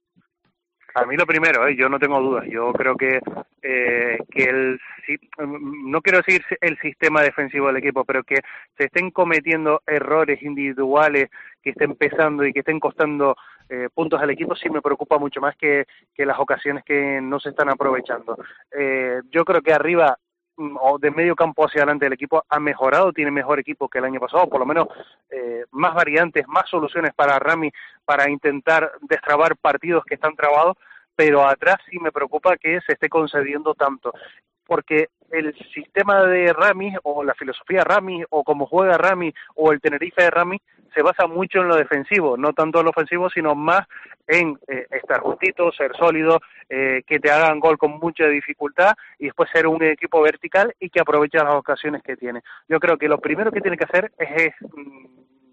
A mí lo primero, ¿eh? Yo no tengo dudas. Yo creo que eh, que el no quiero decir el sistema defensivo del equipo, pero que se estén cometiendo errores individuales, que estén pesando y que estén costando eh, puntos al equipo, sí me preocupa mucho más que, que las ocasiones que no se están aprovechando. Eh, yo creo que arriba o de medio campo hacia adelante el equipo ha mejorado, tiene mejor equipo que el año pasado, por lo menos eh, más variantes, más soluciones para Ramis para intentar destrabar partidos que están trabados, pero atrás sí me preocupa que se esté concediendo tanto, porque el sistema de Ramis o la filosofía Ramis o cómo juega Ramis o el Tenerife de Ramis se basa mucho en lo defensivo, no tanto en lo ofensivo, sino más en eh, estar justito, ser sólido, eh, que te hagan gol con mucha dificultad y después ser un equipo vertical y que aproveche las ocasiones que tiene. Yo creo que lo primero que tiene que hacer es, es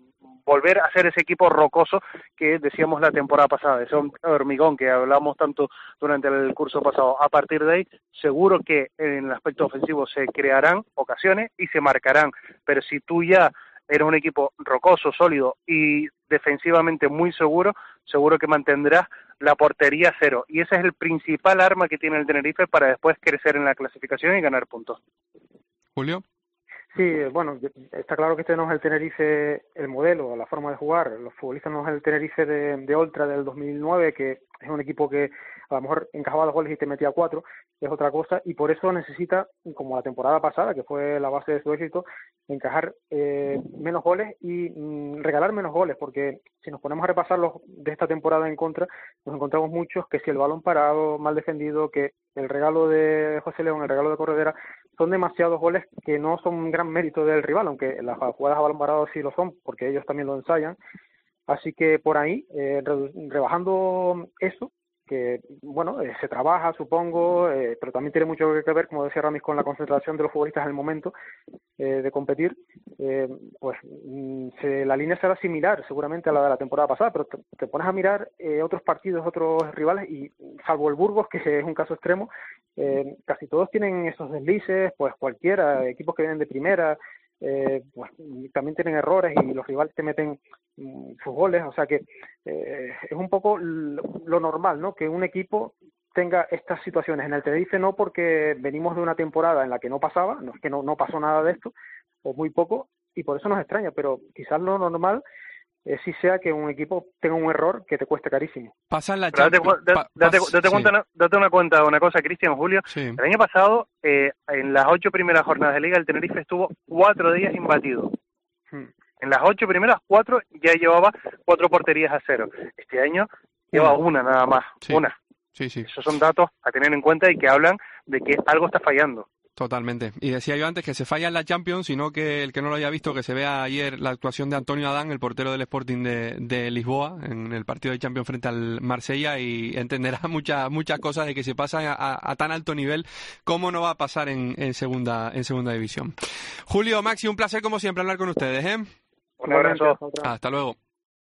volver a ser ese equipo rocoso que decíamos la temporada pasada, ese hormigón que hablamos tanto durante el curso pasado. A partir de ahí, seguro que en el aspecto ofensivo se crearán ocasiones y se marcarán, pero si tú ya eres un equipo rocoso, sólido y defensivamente muy seguro, seguro que mantendrás la portería cero. Y ese es el principal arma que tiene el Tenerife para después crecer en la clasificación y ganar puntos. Julio. Sí, bueno, está claro que este no es el Tenerife, el modelo, la forma de jugar. Los futbolistas no es el Tenerife de, de Oltra del dos mil nueve, que es un equipo que a lo mejor encajaba dos goles y te metía cuatro, es otra cosa, y por eso necesita, como la temporada pasada, que fue la base de su éxito, encajar eh, menos goles y mm, regalar menos goles, porque si nos ponemos a repasar los de esta temporada en contra, nos encontramos muchos que si el balón parado, mal defendido, que el regalo de José León, el regalo de Corredera, son demasiados goles que no son un gran mérito del rival, aunque las jugadas a balón parado sí lo son, porque ellos también lo ensayan. Así que por ahí, eh, rebajando eso, que bueno, eh, se trabaja, supongo, eh, pero también tiene mucho que ver, como decía Ramis, con la concentración de los futbolistas en el momento eh, de competir, eh, pues se, la línea será similar seguramente a la de la temporada pasada, pero te, te pones a mirar eh, otros partidos, otros rivales, y salvo el Burgos, que es un caso extremo, eh, casi todos tienen esos deslices, pues cualquiera, equipos que vienen de primera, eh, pues también tienen errores y los rivales te meten mm, sus goles, o sea que eh, es un poco lo, lo normal, ¿no? Que un equipo tenga estas situaciones. En el Tenerife no, porque venimos de una temporada en la que no pasaba, no es que no, no pasó nada de esto, o muy poco, y por eso nos extraña, pero quizás lo normal eh, sí sea que un equipo tenga un error que te cueste carísimo. Pasan la date, date, date, date, cuenta, sí. date una cuenta de una cosa, Cristian, Julio. Sí. El año pasado, eh, en las ocho primeras jornadas de Liga, el Tenerife estuvo cuatro días imbatido. Hmm. En las ocho primeras, cuatro ya llevaba cuatro porterías a cero. Este año lleva una nada más, sí. una. Sí, sí. Esos son datos a tener en cuenta y que hablan de que algo está fallando. Totalmente. Y decía yo antes que se falla en la Champions, sino que el que no lo haya visto, que se vea ayer la actuación de Antonio Adán, el portero del Sporting de, de Lisboa, en el partido de Champions frente al Marsella, y entenderá muchas muchas cosas de que se pasa a, a tan alto nivel, cómo no va a pasar en, en segunda en segunda división. Julio, Maxi, un placer como siempre hablar con ustedes, ¿eh? Un abrazo. Hasta luego.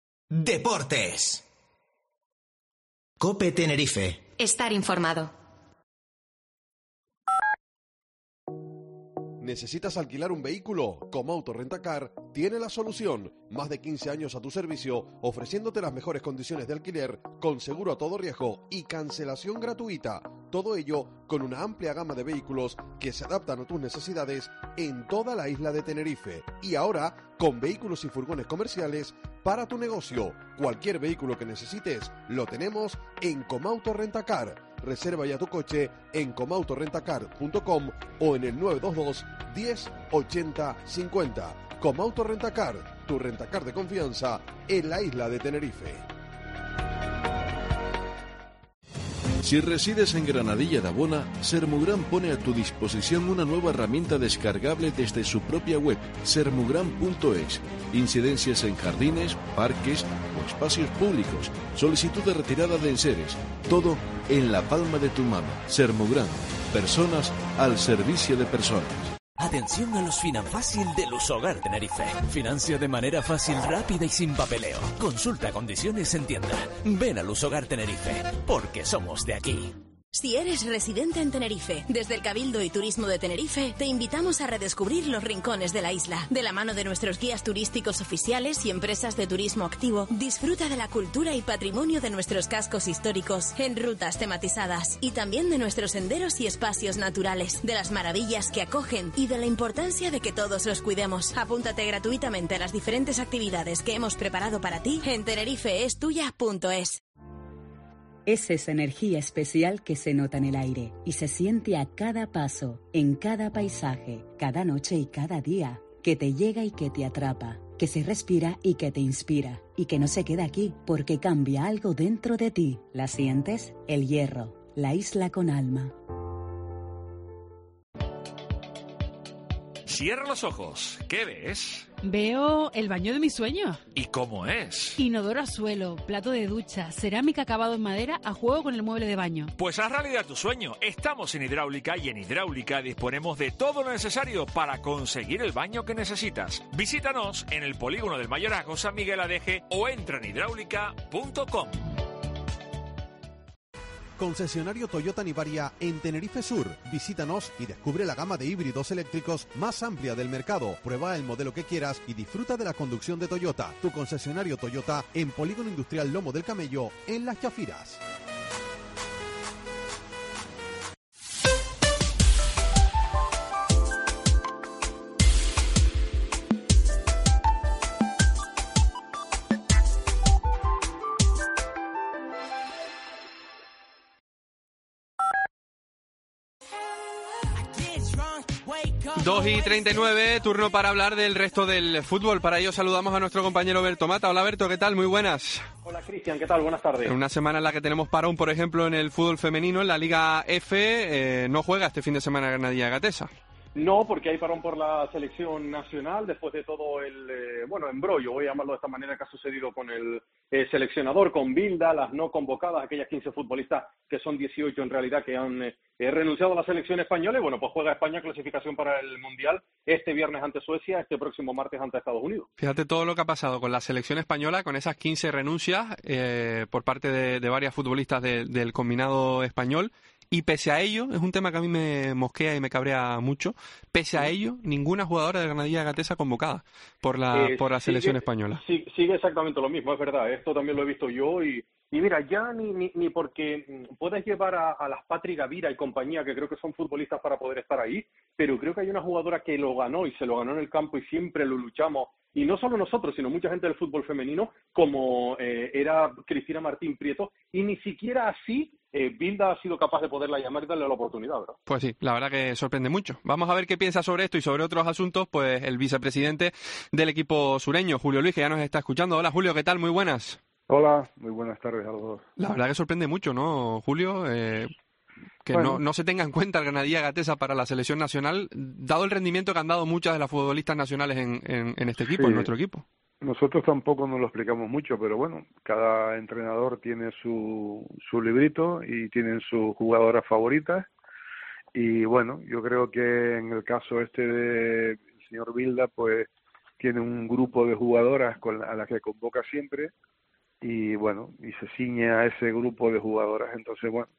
Deportes. COPE Tenerife. Estar informado. ¿Necesitas alquilar un vehículo? Comauto Rentacar tiene la solución. Más de quince años a tu servicio, ofreciéndote las mejores condiciones de alquiler, con seguro a todo riesgo y cancelación gratuita. Todo ello con una amplia gama de vehículos que se adaptan a tus necesidades en toda la isla de Tenerife. Y ahora, con vehículos y furgones comerciales para tu negocio. Cualquier vehículo que necesites, lo tenemos en Comauto Rentacar. Reserva ya tu coche en comauto rentacar punto com o en el nueve dos dos, diez, ochenta, cincuenta. Comauto Rentacar, tu rentacar de confianza en la isla de Tenerife. Si resides en Granadilla de Abona, Sermugran pone a tu disposición una nueva herramienta descargable desde su propia web, sermugran punto es. Incidencias en jardines, parques o espacios públicos, solicitud de retirada de enseres, todo en la palma de tu mano. Sermugran, personas al servicio de personas. Atención a los Finanfácil de Lusogar Tenerife. Financia de manera fácil, rápida y sin papeleo. Consulta condiciones en tienda. Ven a Lusogar Tenerife, porque somos de aquí. Si eres residente en Tenerife, desde el Cabildo y Turismo de Tenerife, te invitamos a redescubrir los rincones de la isla. De la mano de nuestros guías turísticos oficiales y empresas de turismo activo, disfruta de la cultura y patrimonio de nuestros cascos históricos en rutas tematizadas y también de nuestros senderos y espacios naturales, de las maravillas que acogen y de la importancia de que todos los cuidemos. Apúntate gratuitamente a las diferentes actividades que hemos preparado para ti en tenerifeestuya punto es. Es esa energía especial que se nota en el aire y se siente a cada paso, en cada paisaje, cada noche y cada día, que te llega y que te atrapa, que se respira y que te inspira, y que no se queda aquí porque cambia algo dentro de ti. ¿La sientes? El Hierro, la isla con alma. Cierra los ojos. ¿Qué ves? Veo el baño de mis sueños. ¿Y cómo es? Inodoro a suelo, plato de ducha, cerámica acabado en madera a juego con el mueble de baño. Pues haz realidad tu sueño. Estamos en Hidráulica y en Hidráulica disponemos de todo lo necesario para conseguir el baño que necesitas. Visítanos en el polígono del Mayorazgo San Miguel Adeje o entra en hidráulica punto com. Concesionario Toyota Nivaria en Tenerife Sur. Visítanos y descubre la gama de híbridos eléctricos más amplia del mercado. Prueba el modelo que quieras y disfruta de la conducción de Toyota. Tu concesionario Toyota en Polígono Industrial Lomo del Camello, en Las Chafiras. dos y treinta y nueve, turno para hablar del resto del fútbol. Para ello saludamos a nuestro compañero Berto Mata. Hola Berto, ¿qué tal? Muy buenas. Hola Cristian, ¿qué tal? Buenas tardes. En una semana en la que tenemos parón, por ejemplo, en el fútbol femenino, en la Liga F, eh, no juega este fin de semana Granadilla Gatesa. No, porque hay parón por la selección nacional después de todo el, eh, bueno, embrollo, voy a llamarlo de esta manera, que ha sucedido con el eh, seleccionador, con Bilda, las no convocadas, aquellas quince futbolistas, que son dieciocho en realidad, que han eh, renunciado a la selección española. Y bueno, pues juega España clasificación para el Mundial este viernes ante Suecia, este próximo martes ante Estados Unidos. Fíjate todo lo que ha pasado con la selección española, con esas quince renuncias eh, por parte de, de varias futbolistas de, del combinado español. Y pese a ello, es un tema que a mí me mosquea y me cabrea mucho, pese a ello, ninguna jugadora de Granadilla Gatesa convocada por la Eh, por la sigue- selección española. sí- Sigue exactamente lo mismo, es verdad. Esto también lo he visto yo. Y, y mira, ya ni, ni, ni porque mm, puedes llevar a, a las Patri Gavira y compañía, que creo que son futbolistas para poder estar ahí, pero creo que hay una jugadora que lo ganó y se lo ganó en el campo y siempre lo luchamos. Y no solo nosotros, sino mucha gente del fútbol femenino, como eh, era Cristina Martín Prieto, y ni siquiera así eh, Bilda ha sido capaz de poderla llamar y darle la oportunidad, ¿verdad? Pues sí, la verdad que sorprende mucho. Vamos a ver qué piensa sobre esto y sobre otros asuntos, pues el vicepresidente del equipo sureño, Julio Luis, que ya nos está escuchando. Hola Julio, ¿qué tal? Muy buenas. Hola, muy buenas tardes a los dos. La verdad que sorprende mucho, ¿no, Julio? Eh, que Bueno. no, no se tenga en cuenta el Granadilla Gatesa para la selección nacional, dado el rendimiento que han dado muchas de las futbolistas nacionales en, en, en este equipo, Sí. en nuestro equipo. Nosotros tampoco nos lo explicamos mucho, pero bueno, cada entrenador tiene su, su librito y tienen sus jugadoras favoritas. Y bueno, yo creo que en el caso este del señor Bilda, pues tiene un grupo de jugadoras con la- a las que convoca siempre y bueno, y se ciñe a ese grupo de jugadoras. Entonces, bueno,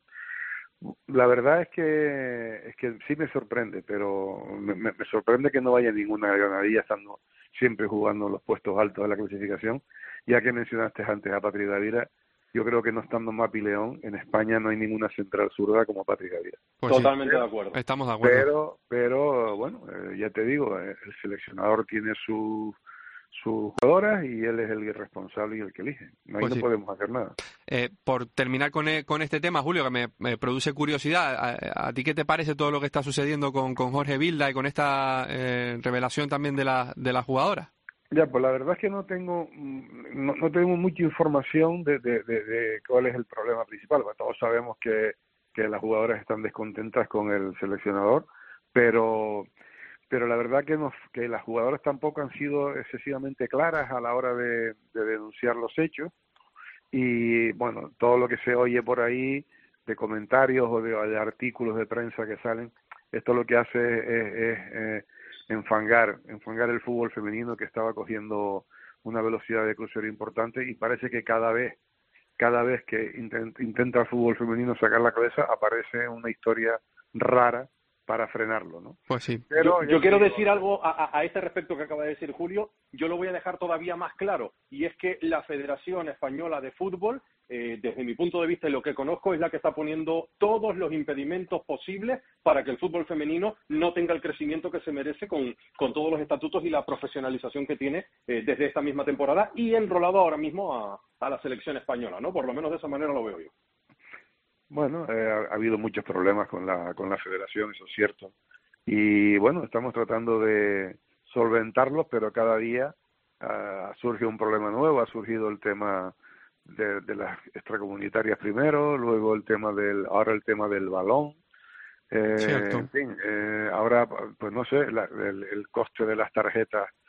la verdad es que es que sí me sorprende, pero me, me- me sorprende que no vaya ninguna Granadilla estando siempre jugando los puestos altos de la clasificación. Ya que mencionaste antes a Patri Gavira, yo creo que no estando Mapi León, en España no hay ninguna central zurda como Patri Gavira. Pues sí, Totalmente de acuerdo. estamos de acuerdo. Pero, pero bueno, eh, ya te digo, eh, el seleccionador tiene su sus jugadoras y él es el responsable y el que elige. Ahí Pues no sí. podemos hacer nada. Eh, por terminar con, e- con este tema, Julio, que me, me produce curiosidad, ¿a, a ti qué te parece todo lo que está sucediendo con, con Jorge Bilda y con esta eh, revelación también de la, de la jugadora? Ya, pues la verdad es que no tengo mm, no, no tengo mucha información de, de, de, de cuál es el problema principal. Pues todos sabemos que, que las jugadoras están descontentas con el seleccionador, pero pero la verdad que nos, que las jugadoras tampoco han sido excesivamente claras a la hora de, de denunciar los hechos. Y bueno, todo lo que se oye por ahí de comentarios o de, de artículos de prensa que salen, esto lo que hace es, es, es, eh, enfangar, enfangar el fútbol femenino, que estaba cogiendo una velocidad de crucero importante, y parece que cada vez, cada vez que intent, intenta el fútbol femenino sacar la cabeza, aparece una historia rara para frenarlo, ¿no? Pues sí. Pero yo, yo quiero digo- decir algo a, a, a este respecto que acaba de decir Julio. Yo lo voy a dejar todavía más claro, y es que la Federación Española de Fútbol, eh, desde mi punto de vista y lo que conozco, es la que está poniendo todos los impedimentos posibles para que el fútbol femenino no tenga el crecimiento que se merece con, con todos los estatutos y la profesionalización que tiene eh, desde esta misma temporada, y enrolado ahora mismo a, a la selección española, ¿no? Por lo menos de esa manera lo veo yo. Bueno, eh, ha, ha habido muchos problemas con la con la federación, eso es cierto. Y bueno, estamos tratando de solventarlos, pero cada día uh, surge un problema nuevo. Ha surgido el tema de, de las extracomunitarias primero, luego el tema del, ahora el tema del balón. Eh, Cierto. en fin, eh, ahora, pues no sé, la, el, el coste de las tarjetas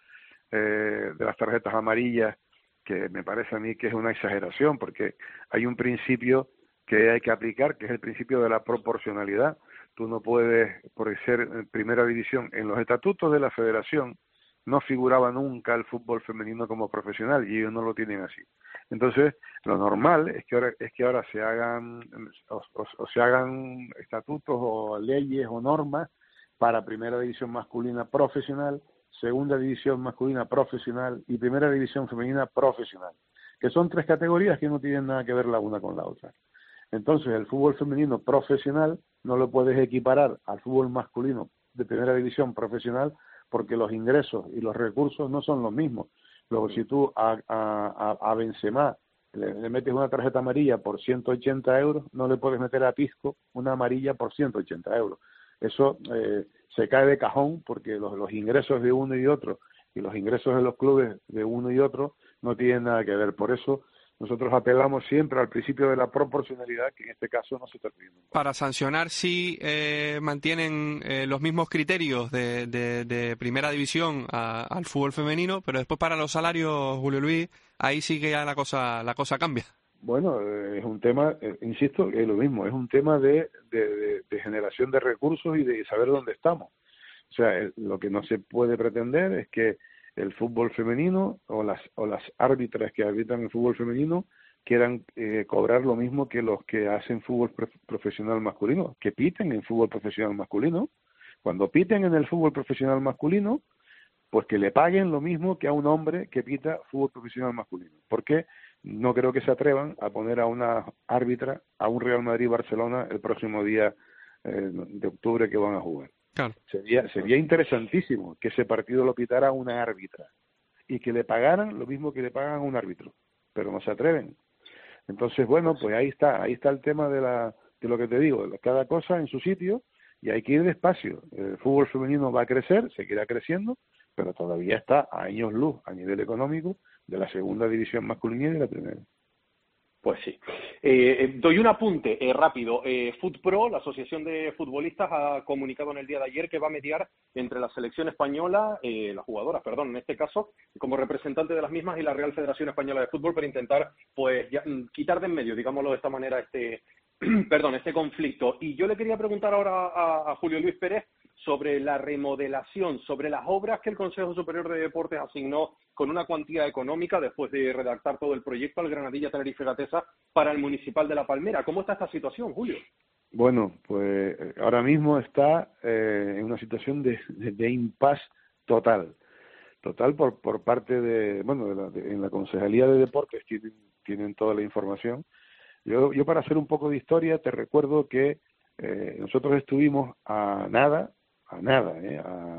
eh, de las tarjetas amarillas, que me parece a mí que es una exageración, porque hay un principio que hay que aplicar, que es el principio de la proporcionalidad. Tú no puedes, por ser en primera división, en los estatutos de la federación no figuraba nunca el fútbol femenino como profesional y ellos no lo tienen así. Entonces, lo normal es que ahora, es que ahora se hagan o, o, o se hagan estatutos o leyes o normas para primera división masculina profesional, segunda división masculina profesional y primera división femenina profesional, que son tres categorías que no tienen nada que ver la una con la otra. Entonces, el fútbol femenino profesional no lo puedes equiparar al fútbol masculino de primera división profesional porque los ingresos y los recursos no son los mismos. Luego, si tú a, a, a Benzema le, le metes una tarjeta amarilla por ciento ochenta euros, no le puedes meter a Pisco una amarilla por ciento ochenta euros. Eso eh, se cae de cajón porque los, los ingresos de uno y otro y los ingresos de los clubes de uno y otro no tienen nada que ver. Por eso nosotros apelamos siempre al principio de la proporcionalidad, que en este caso no se está pidiendo. Para sancionar si eh, mantienen eh, los mismos criterios de, de, de primera división a, al fútbol femenino, pero después para los salarios, Julio Luis, ahí sí que ya la cosa la cosa cambia. Bueno, eh, es un tema, eh, insisto, es lo mismo, es un tema de, de, de, de generación de recursos y de saber dónde estamos. O sea, eh, lo que no se puede pretender es que el fútbol femenino o las o las árbitras que arbitran el fútbol femenino quieran eh, cobrar lo mismo que los que hacen fútbol prof- profesional masculino, que piten en fútbol profesional masculino. Cuando piten en el fútbol profesional masculino, pues que le paguen lo mismo que a un hombre que pita fútbol profesional masculino. Porque no creo que se atrevan a poner a una árbitra a un Real Madrid-Barcelona el próximo día eh, de octubre que van a jugar. Claro. Sería, sería interesantísimo que ese partido lo pitara una árbitra y que le pagaran lo mismo que le pagan a un árbitro, pero no se atreven. Entonces, bueno, pues ahí está, ahí está el tema de la de lo que te digo, cada cosa en su sitio y hay que ir despacio. El fútbol femenino va a crecer, seguirá creciendo, pero todavía está a años luz a nivel económico de la segunda división masculina y de la primera. Pues sí. Eh, doy un apunte eh, rápido. Eh, FutPro, la Asociación de Futbolistas, ha comunicado en el día de ayer que va a mediar entre la selección española, eh, las jugadoras, perdón, en este caso, como representante de las mismas y la Real Federación Española de Fútbol para intentar, pues, ya, quitar de en medio, digámoslo de esta manera, este, perdón, este conflicto. Y yo le quería preguntar ahora a, a Julio Luis Pérez sobre la remodelación, sobre las obras que el Consejo Superior de Deportes asignó con una cuantía económica después de redactar todo el proyecto al Granadilla Tenerife Gatesa para el Municipal de La Palmera. ¿Cómo está esta situación, Julio? Bueno, pues ahora mismo está eh, en una situación de, de, de impasse total. Total por por parte de, bueno, de la, de, en la Concejalía de Deportes tienen, tienen toda la información. Yo, yo para hacer un poco de historia te recuerdo que eh, nosotros estuvimos a nada, a nada, eh,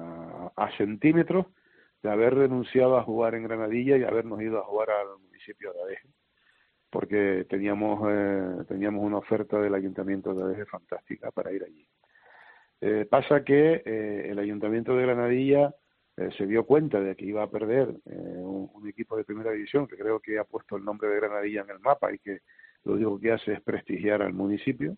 a, a centímetros de haber renunciado a jugar en Granadilla y habernos ido a jugar al municipio de Adeje, porque teníamos eh, teníamos una oferta del Ayuntamiento de Adeje fantástica para ir allí. Eh, pasa que eh, el Ayuntamiento de Granadilla eh, se dio cuenta de que iba a perder eh, un, un equipo de primera división que creo que ha puesto el nombre de Granadilla en el mapa y que lo único que hace es prestigiar al municipio.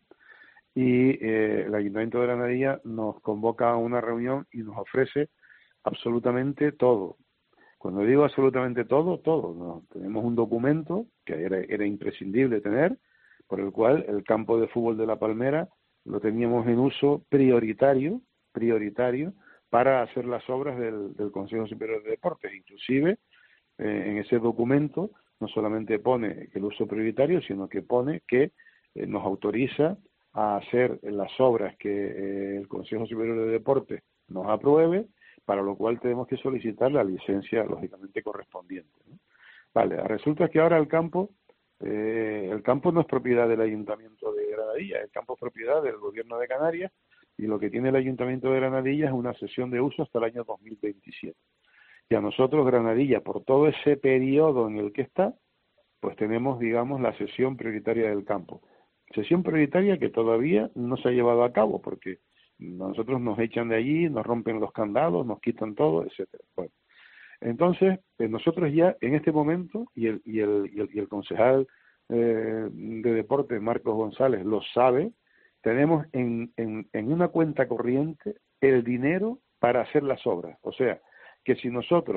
Y eh, el Ayuntamiento de Granadilla nos convoca a una reunión y nos ofrece absolutamente todo. Cuando digo absolutamente todo, todo. ¿no? Tenemos un documento que era, era imprescindible tener, por el cual el campo de fútbol de La Palmera lo teníamos en uso prioritario, prioritario para hacer las obras del, del Consejo Superior de Deportes. Inclusive, eh, en ese documento no solamente pone el uso prioritario, sino que pone que eh, nos autoriza a hacer las obras que eh, el Consejo Superior de Deportes nos apruebe, para lo cual tenemos que solicitar la licencia, lógicamente, correspondiente, ¿no? Vale, resulta que ahora el campo, eh, el campo no es propiedad del Ayuntamiento de Granadilla, el campo es propiedad del Gobierno de Canarias, y lo que tiene el Ayuntamiento de Granadilla es una cesión de uso hasta el año dos mil veintisiete. Y a nosotros, Granadilla, por todo ese periodo en el que está, pues tenemos, digamos, la cesión prioritaria del campo. Sesión prioritaria que todavía no se ha llevado a cabo porque nosotros nos echan de allí, nos rompen los candados, nos quitan todo, etcétera. Bueno, entonces eh, nosotros ya en este momento y el y el y el, y el concejal eh, de deportes Marcos González lo sabe, tenemos en, en en una cuenta corriente el dinero para hacer las obras. O sea, que si nosotros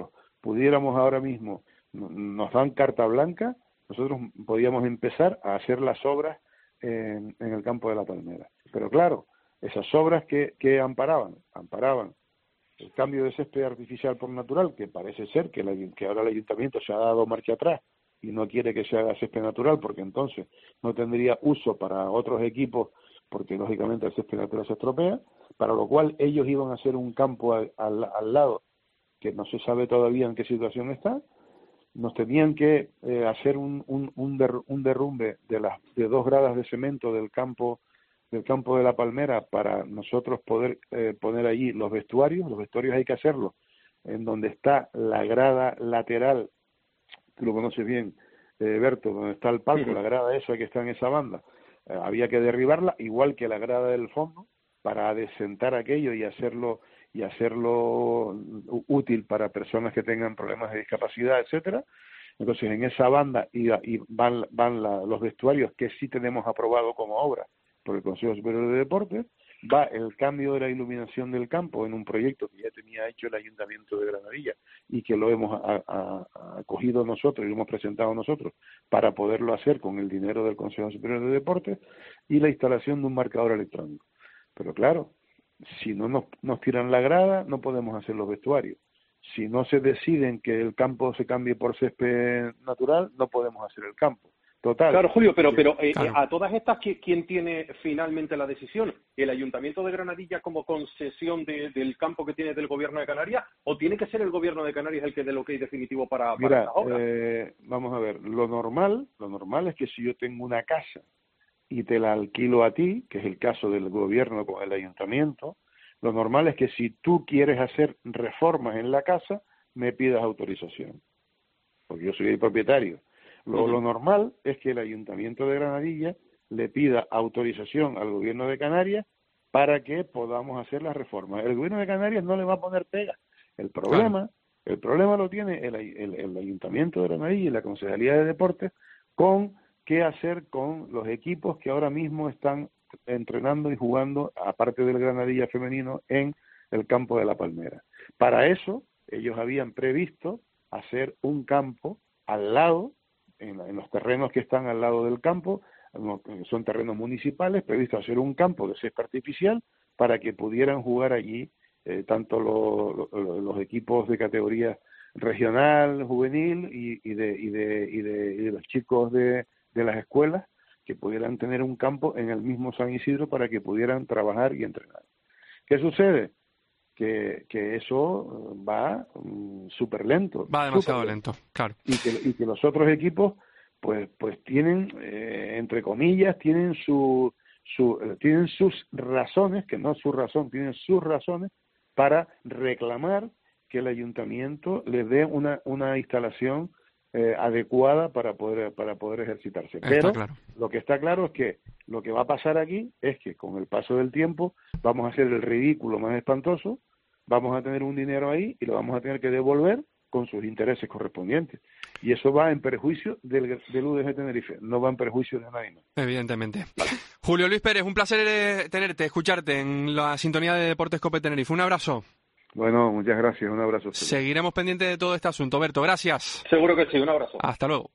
pudiéramos ahora mismo, nos dan carta blanca, nosotros podíamos empezar a hacer las obras en, en el campo de La Palmera. Pero claro, esas obras que, que amparaban, amparaban el cambio de césped artificial por natural, que parece ser que, la, que ahora el ayuntamiento se ha dado marcha atrás y no quiere que se haga césped natural, porque entonces no tendría uso para otros equipos, porque lógicamente el césped natural se estropea, para lo cual ellos iban a hacer un campo al, al, al lado, que no se sabe todavía en qué situación está. Nos tenían que eh, hacer un, un, un, der, un derrumbe de las de dos gradas de cemento del campo del campo de La Palmera para nosotros poder eh, poner allí los vestuarios. Los vestuarios hay que hacerlo en donde está la grada lateral, tú lo conoces bien, eh, Berto, donde está el palco, sí. La grada esa que está en esa banda, eh, había que derribarla, igual que la grada del fondo, para adecentar aquello y hacerlo y hacerlo útil para personas que tengan problemas de discapacidad, etcétera. Entonces, en esa banda y, y van, van la, los vestuarios que sí tenemos aprobado como obra por el Consejo Superior de Deportes, va el cambio de la iluminación del campo en un proyecto que ya tenía hecho el Ayuntamiento de Granadilla y que lo hemos a, a, a acogido nosotros y lo hemos presentado nosotros para poderlo hacer con el dinero del Consejo Superior de Deportes, y la instalación de un marcador electrónico. Pero claro, si no nos, nos tiran la grada, no podemos hacer los vestuarios. Si no se deciden que el campo se cambie por césped natural, no podemos hacer el campo. Total. Claro, Julio, pero pero eh, claro. a todas estas, ¿quién tiene finalmente la decisión? ¿El Ayuntamiento de Granadilla como concesión de, del campo que tiene del Gobierno de Canarias, o tiene que ser el Gobierno de Canarias el que dé el ok definitivo para, para Mira, esta obra? Eh, vamos a ver, lo normal, lo normal es que si yo tengo una casa y te la alquilo a ti, que es el caso del Gobierno con el Ayuntamiento, lo normal es que si tú quieres hacer reformas en la casa, me pidas autorización, porque yo soy el propietario. Lo, uh-huh. lo normal es que el Ayuntamiento de Granadilla le pida autorización al Gobierno de Canarias para que podamos hacer las reformas. El Gobierno de Canarias no le va a poner pega. El problema, claro. el problema lo tiene el, el, el Ayuntamiento de Granadilla y la Concejalía de Deportes con qué hacer con los equipos que ahora mismo están entrenando y jugando, aparte del Granadilla femenino, en el campo de La Palmera. Para eso, ellos habían previsto hacer un campo al lado, en, en los terrenos que están al lado del campo, son terrenos municipales, previsto hacer un campo de césped artificial para que pudieran jugar allí eh, tanto lo, lo, los equipos de categoría regional, juvenil y, y, de, y, de, y, de, y de los chicos de, de las escuelas, que pudieran tener un campo en el mismo San Isidro para que pudieran trabajar y entrenar. ¿Qué sucede? Que, que eso va um, súper lento. Va demasiado lento, claro. Y que, y que los otros equipos, pues pues tienen, eh, entre comillas, tienen su, su eh, tienen sus razones, que no es su razón, tienen sus razones para reclamar que el ayuntamiento les dé una, una instalación Eh, adecuada para poder para poder ejercitarse. Está Pero claro. Lo que está claro es que lo que va a pasar aquí es que con el paso del tiempo vamos a hacer el ridículo más espantoso, vamos a tener un dinero ahí y lo vamos a tener que devolver con sus intereses correspondientes. Y eso va en perjuicio del, del U D G Tenerife, no va en perjuicio de nadie más. Evidentemente. Julio Luis Pérez, un placer eh, tenerte, escucharte en la sintonía de Deportes Cope Tenerife. Un abrazo. Bueno, muchas gracias, un abrazo. Seguiremos pendientes de todo este asunto. Berto, gracias. Seguro que sí, un abrazo. Hasta luego.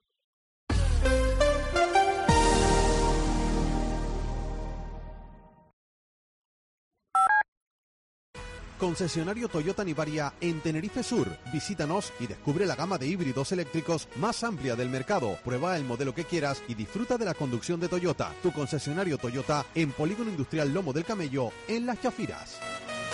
Concesionario Toyota Nivaria en Tenerife Sur. Visítanos y descubre la gama de híbridos eléctricos más amplia del mercado. Prueba el modelo que quieras y disfruta de la conducción de Toyota. Tu concesionario Toyota en Polígono Industrial Lomo del Camello, en Las Chafiras.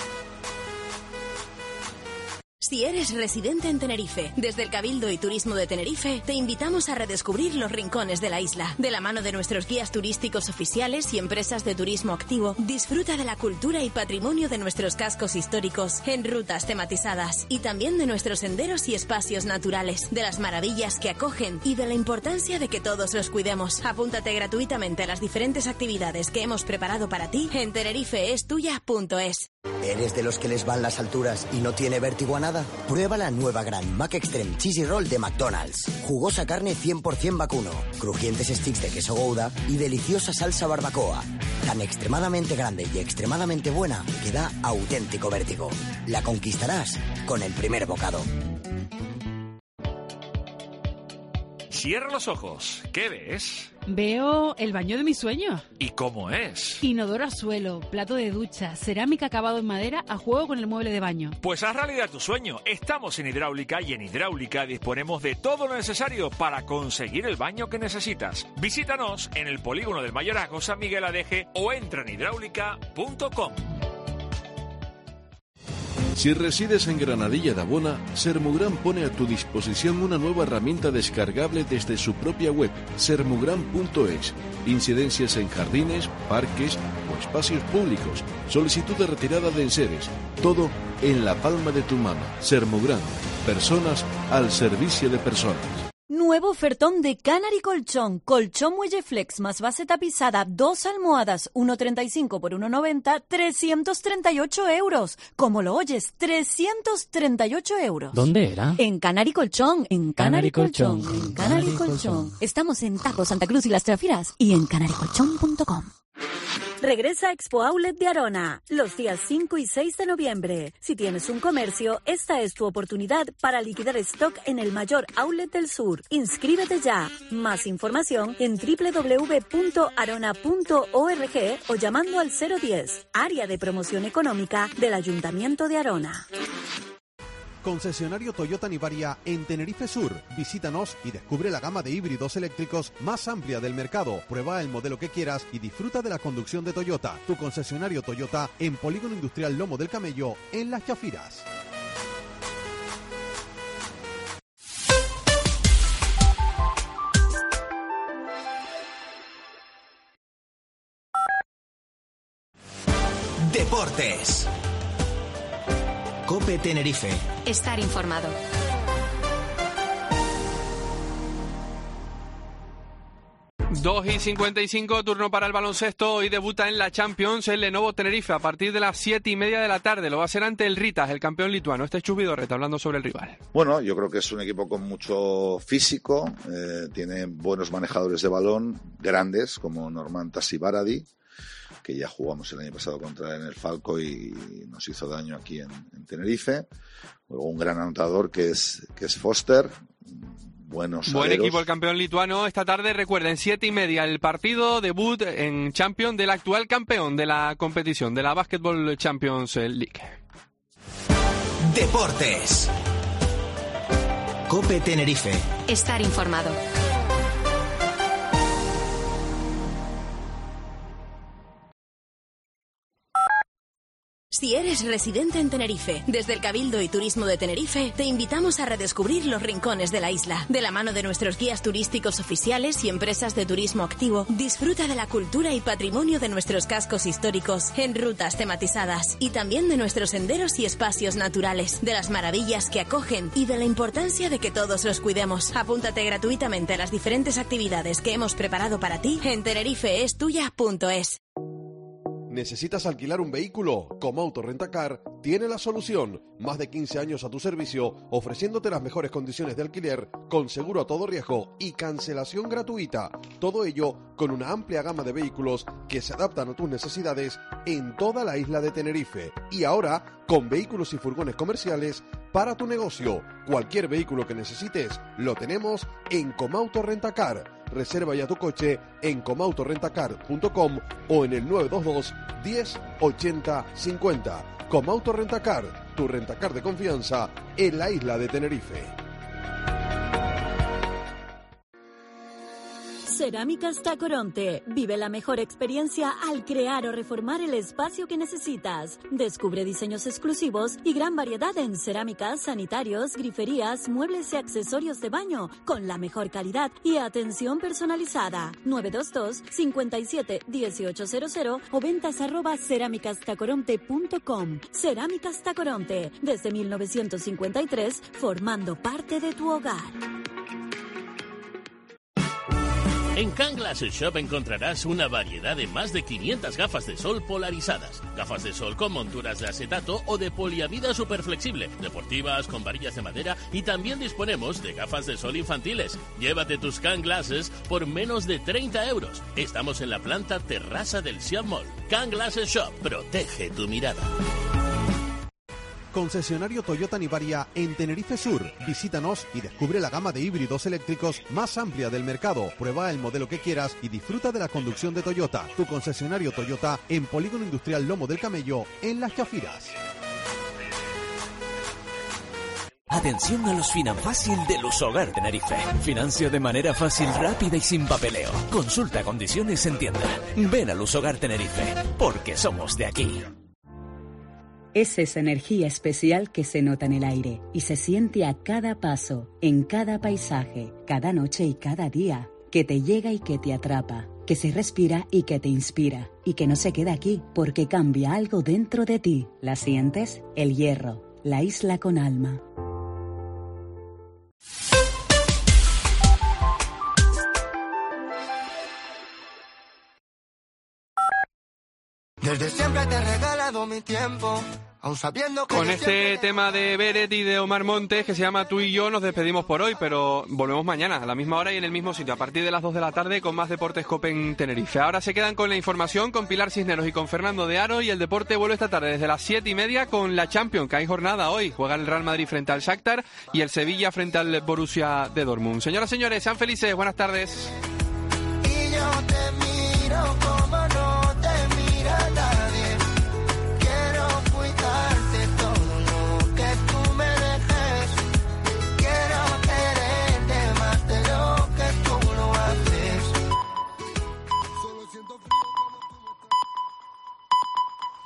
Si eres residente en Tenerife, desde el Cabildo y Turismo de Tenerife, te invitamos a redescubrir los rincones de la isla. De la mano de nuestros guías turísticos oficiales y empresas de turismo activo, disfruta de la cultura y patrimonio de nuestros cascos históricos en rutas tematizadas, y también de nuestros senderos y espacios naturales, de las maravillas que acogen y de la importancia de que todos los cuidemos. Apúntate gratuitamente a las diferentes actividades que hemos preparado para ti en tenerifeestuya punto es. ¿Eres de los que les van las alturas y no tiene vértigo a nada? Prueba la nueva Gran Mac Extreme Cheesy Roll de McDonald's. Jugosa carne cien por ciento vacuno, crujientes sticks de queso Gouda y deliciosa salsa barbacoa. Tan extremadamente grande y extremadamente buena que da auténtico vértigo. La conquistarás con el primer bocado. Cierra los ojos. ¿Qué ves? Veo el baño de mis sueños. ¿Y cómo es? Inodoro a suelo, plato de ducha, cerámica acabado en madera a juego con el mueble de baño. Pues haz realidad tu sueño. Estamos en Hidráulica y en Hidráulica disponemos de todo lo necesario para conseguir el baño que necesitas. Visítanos en el polígono del Mayorazgo San Miguel Adeje o entra en hidráulica punto com. Si resides en Granadilla de Abona, Sermugran pone a tu disposición una nueva herramienta descargable desde su propia web, sermugran punto es. Incidencias en jardines, parques o espacios públicos, solicitud de retirada de enseres, todo en la palma de tu mano. Sermugran, personas al servicio de personas. Nuevo ofertón de Canary Colchón. Colchón Muelle Flex más base tapizada, dos almohadas, uno treinta y cinco por uno noventa, trescientos treinta y ocho euros. Como lo oyes, trescientos treinta y ocho euros. ¿Dónde era? En Canary Colchón, en Canary, Canary Colchón, Colchón, en Canary Canary Colchón. Colchón. Estamos en Tajo, Santa Cruz y Las Trafiras y en canary colchón punto com. Regresa Expo Outlet de Arona, los días cinco y seis de noviembre. Si tienes un comercio, esta es tu oportunidad para liquidar stock en el mayor outlet del sur. Inscríbete ya. Más información en doble u doble u doble u punto arona punto org o llamando al cero diez, Área de Promoción Económica del Ayuntamiento de Arona. Concesionario Toyota Nivaria en Tenerife Sur. Visítanos y descubre la gama de híbridos eléctricos más amplia del mercado. Prueba el modelo que quieras y disfruta de la conducción de Toyota. Tu concesionario Toyota en Polígono Industrial Lomo del Camello, en Las Chafiras. Deportes. COPE Tenerife. Estar informado. dos y cincuenta y cinco, turno para el baloncesto. Hoy debuta en la Champions el Lenovo Tenerife a partir de las siete y media de la tarde. Lo va a hacer ante el Ritas, el campeón lituano. Este es Chus Vidorreta hablando sobre el rival. Bueno, yo creo que es un equipo con mucho físico, eh, tiene buenos manejadores de balón, grandes, como Norman Tassibaradi, que ya jugamos el año pasado contra él en el Falco y nos hizo daño aquí en, en Tenerife. Luego un gran anotador que es, que es Foster. Buenos Buen aleros. equipo el campeón lituano. Esta tarde, recuerden, siete y media, el partido debut en Champions del actual campeón de la competición, de la Basketball Champions League. Deportes. COPE Tenerife. Estar informado. Si eres residente en Tenerife, desde el Cabildo y Turismo de Tenerife, te invitamos a redescubrir los rincones de la isla. De la mano de nuestros guías turísticos oficiales y empresas de turismo activo, disfruta de la cultura y patrimonio de nuestros cascos históricos en rutas tematizadas y también de nuestros senderos y espacios naturales, de las maravillas que acogen y de la importancia de que todos los cuidemos. Apúntate gratuitamente a las diferentes actividades que hemos preparado para ti en tenerifeestuya punto es. ¿Necesitas alquilar un vehículo? Comauto Rentacar tiene la solución. Más de quince años a tu servicio, ofreciéndote las mejores condiciones de alquiler, con seguro a todo riesgo y cancelación gratuita. Todo ello con una amplia gama de vehículos que se adaptan a tus necesidades en toda la isla de Tenerife. Y ahora, con vehículos y furgones comerciales para tu negocio. Cualquier vehículo que necesites, lo tenemos en Comauto Rentacar. Reserva ya tu coche en comauto rentacar punto com o en el nueve dos dos, diez, ochenta, cincuenta. Comauto Rentacar, tu rentacar de confianza en la isla de Tenerife. Cerámicas Tacoronte. Vive la mejor experiencia al crear o reformar el espacio que necesitas. Descubre diseños exclusivos y gran variedad en cerámicas, sanitarios, griferías, muebles y accesorios de baño con la mejor calidad y atención personalizada. nueve dos dos, cinco siete, uno ocho cero cero o ventas arroba cerámicas tacoronte punto com. Cerámicas Tacoronte, desde mil novecientos cincuenta y tres, formando parte de tu hogar. En Can Glasses Shop encontrarás una variedad de más de quinientas gafas de sol polarizadas. Gafas de sol con monturas de acetato o de poliamida superflexible, deportivas, con varillas de madera y también disponemos de gafas de sol infantiles. Llévate tus Can Glasses por menos de treinta euros. Estamos en la planta terraza del Siam Mall. Can Glasses Shop, protege tu mirada. concesionario Toyota Nivaria en Tenerife Sur. Visítanos y descubre la gama de híbridos eléctricos más amplia del mercado. Prueba el modelo que quieras y disfruta de la conducción de Toyota. Tu concesionario Toyota en Polígono Industrial Lomo del Camello, en Las Chafiras. Atención a los Finanfácil de Lusogar Tenerife. Financia de manera fácil, rápida y sin papeleo. Consulta condiciones en tienda. Ven a Lusogar Tenerife, porque somos de aquí. Es esa energía especial que se nota en el aire y se siente a cada paso, en cada paisaje, cada noche y cada día, que te llega y que te atrapa, que se respira y que te inspira, y que no se queda aquí porque cambia algo dentro de ti. ¿La sientes? El Hierro, la isla con alma. Desde siempre te he regalado mi tiempo, aun sabiendo que... Con este tema de Beret y de Omar Montes, que se llama Tú y yo, nos despedimos por hoy, pero volvemos mañana, a la misma hora y en el mismo sitio, a partir de las dos de la tarde, con más Deportes Cope en Tenerife. Ahora se quedan con la información, con Pilar Cisneros y con Fernando de Aro, y el deporte vuelve esta tarde desde las siete y media con la Champions, que hay jornada hoy. Juega el Real Madrid frente al Shakhtar y el Sevilla frente al Borussia de Dortmund. Señoras y señores, sean felices, buenas tardes.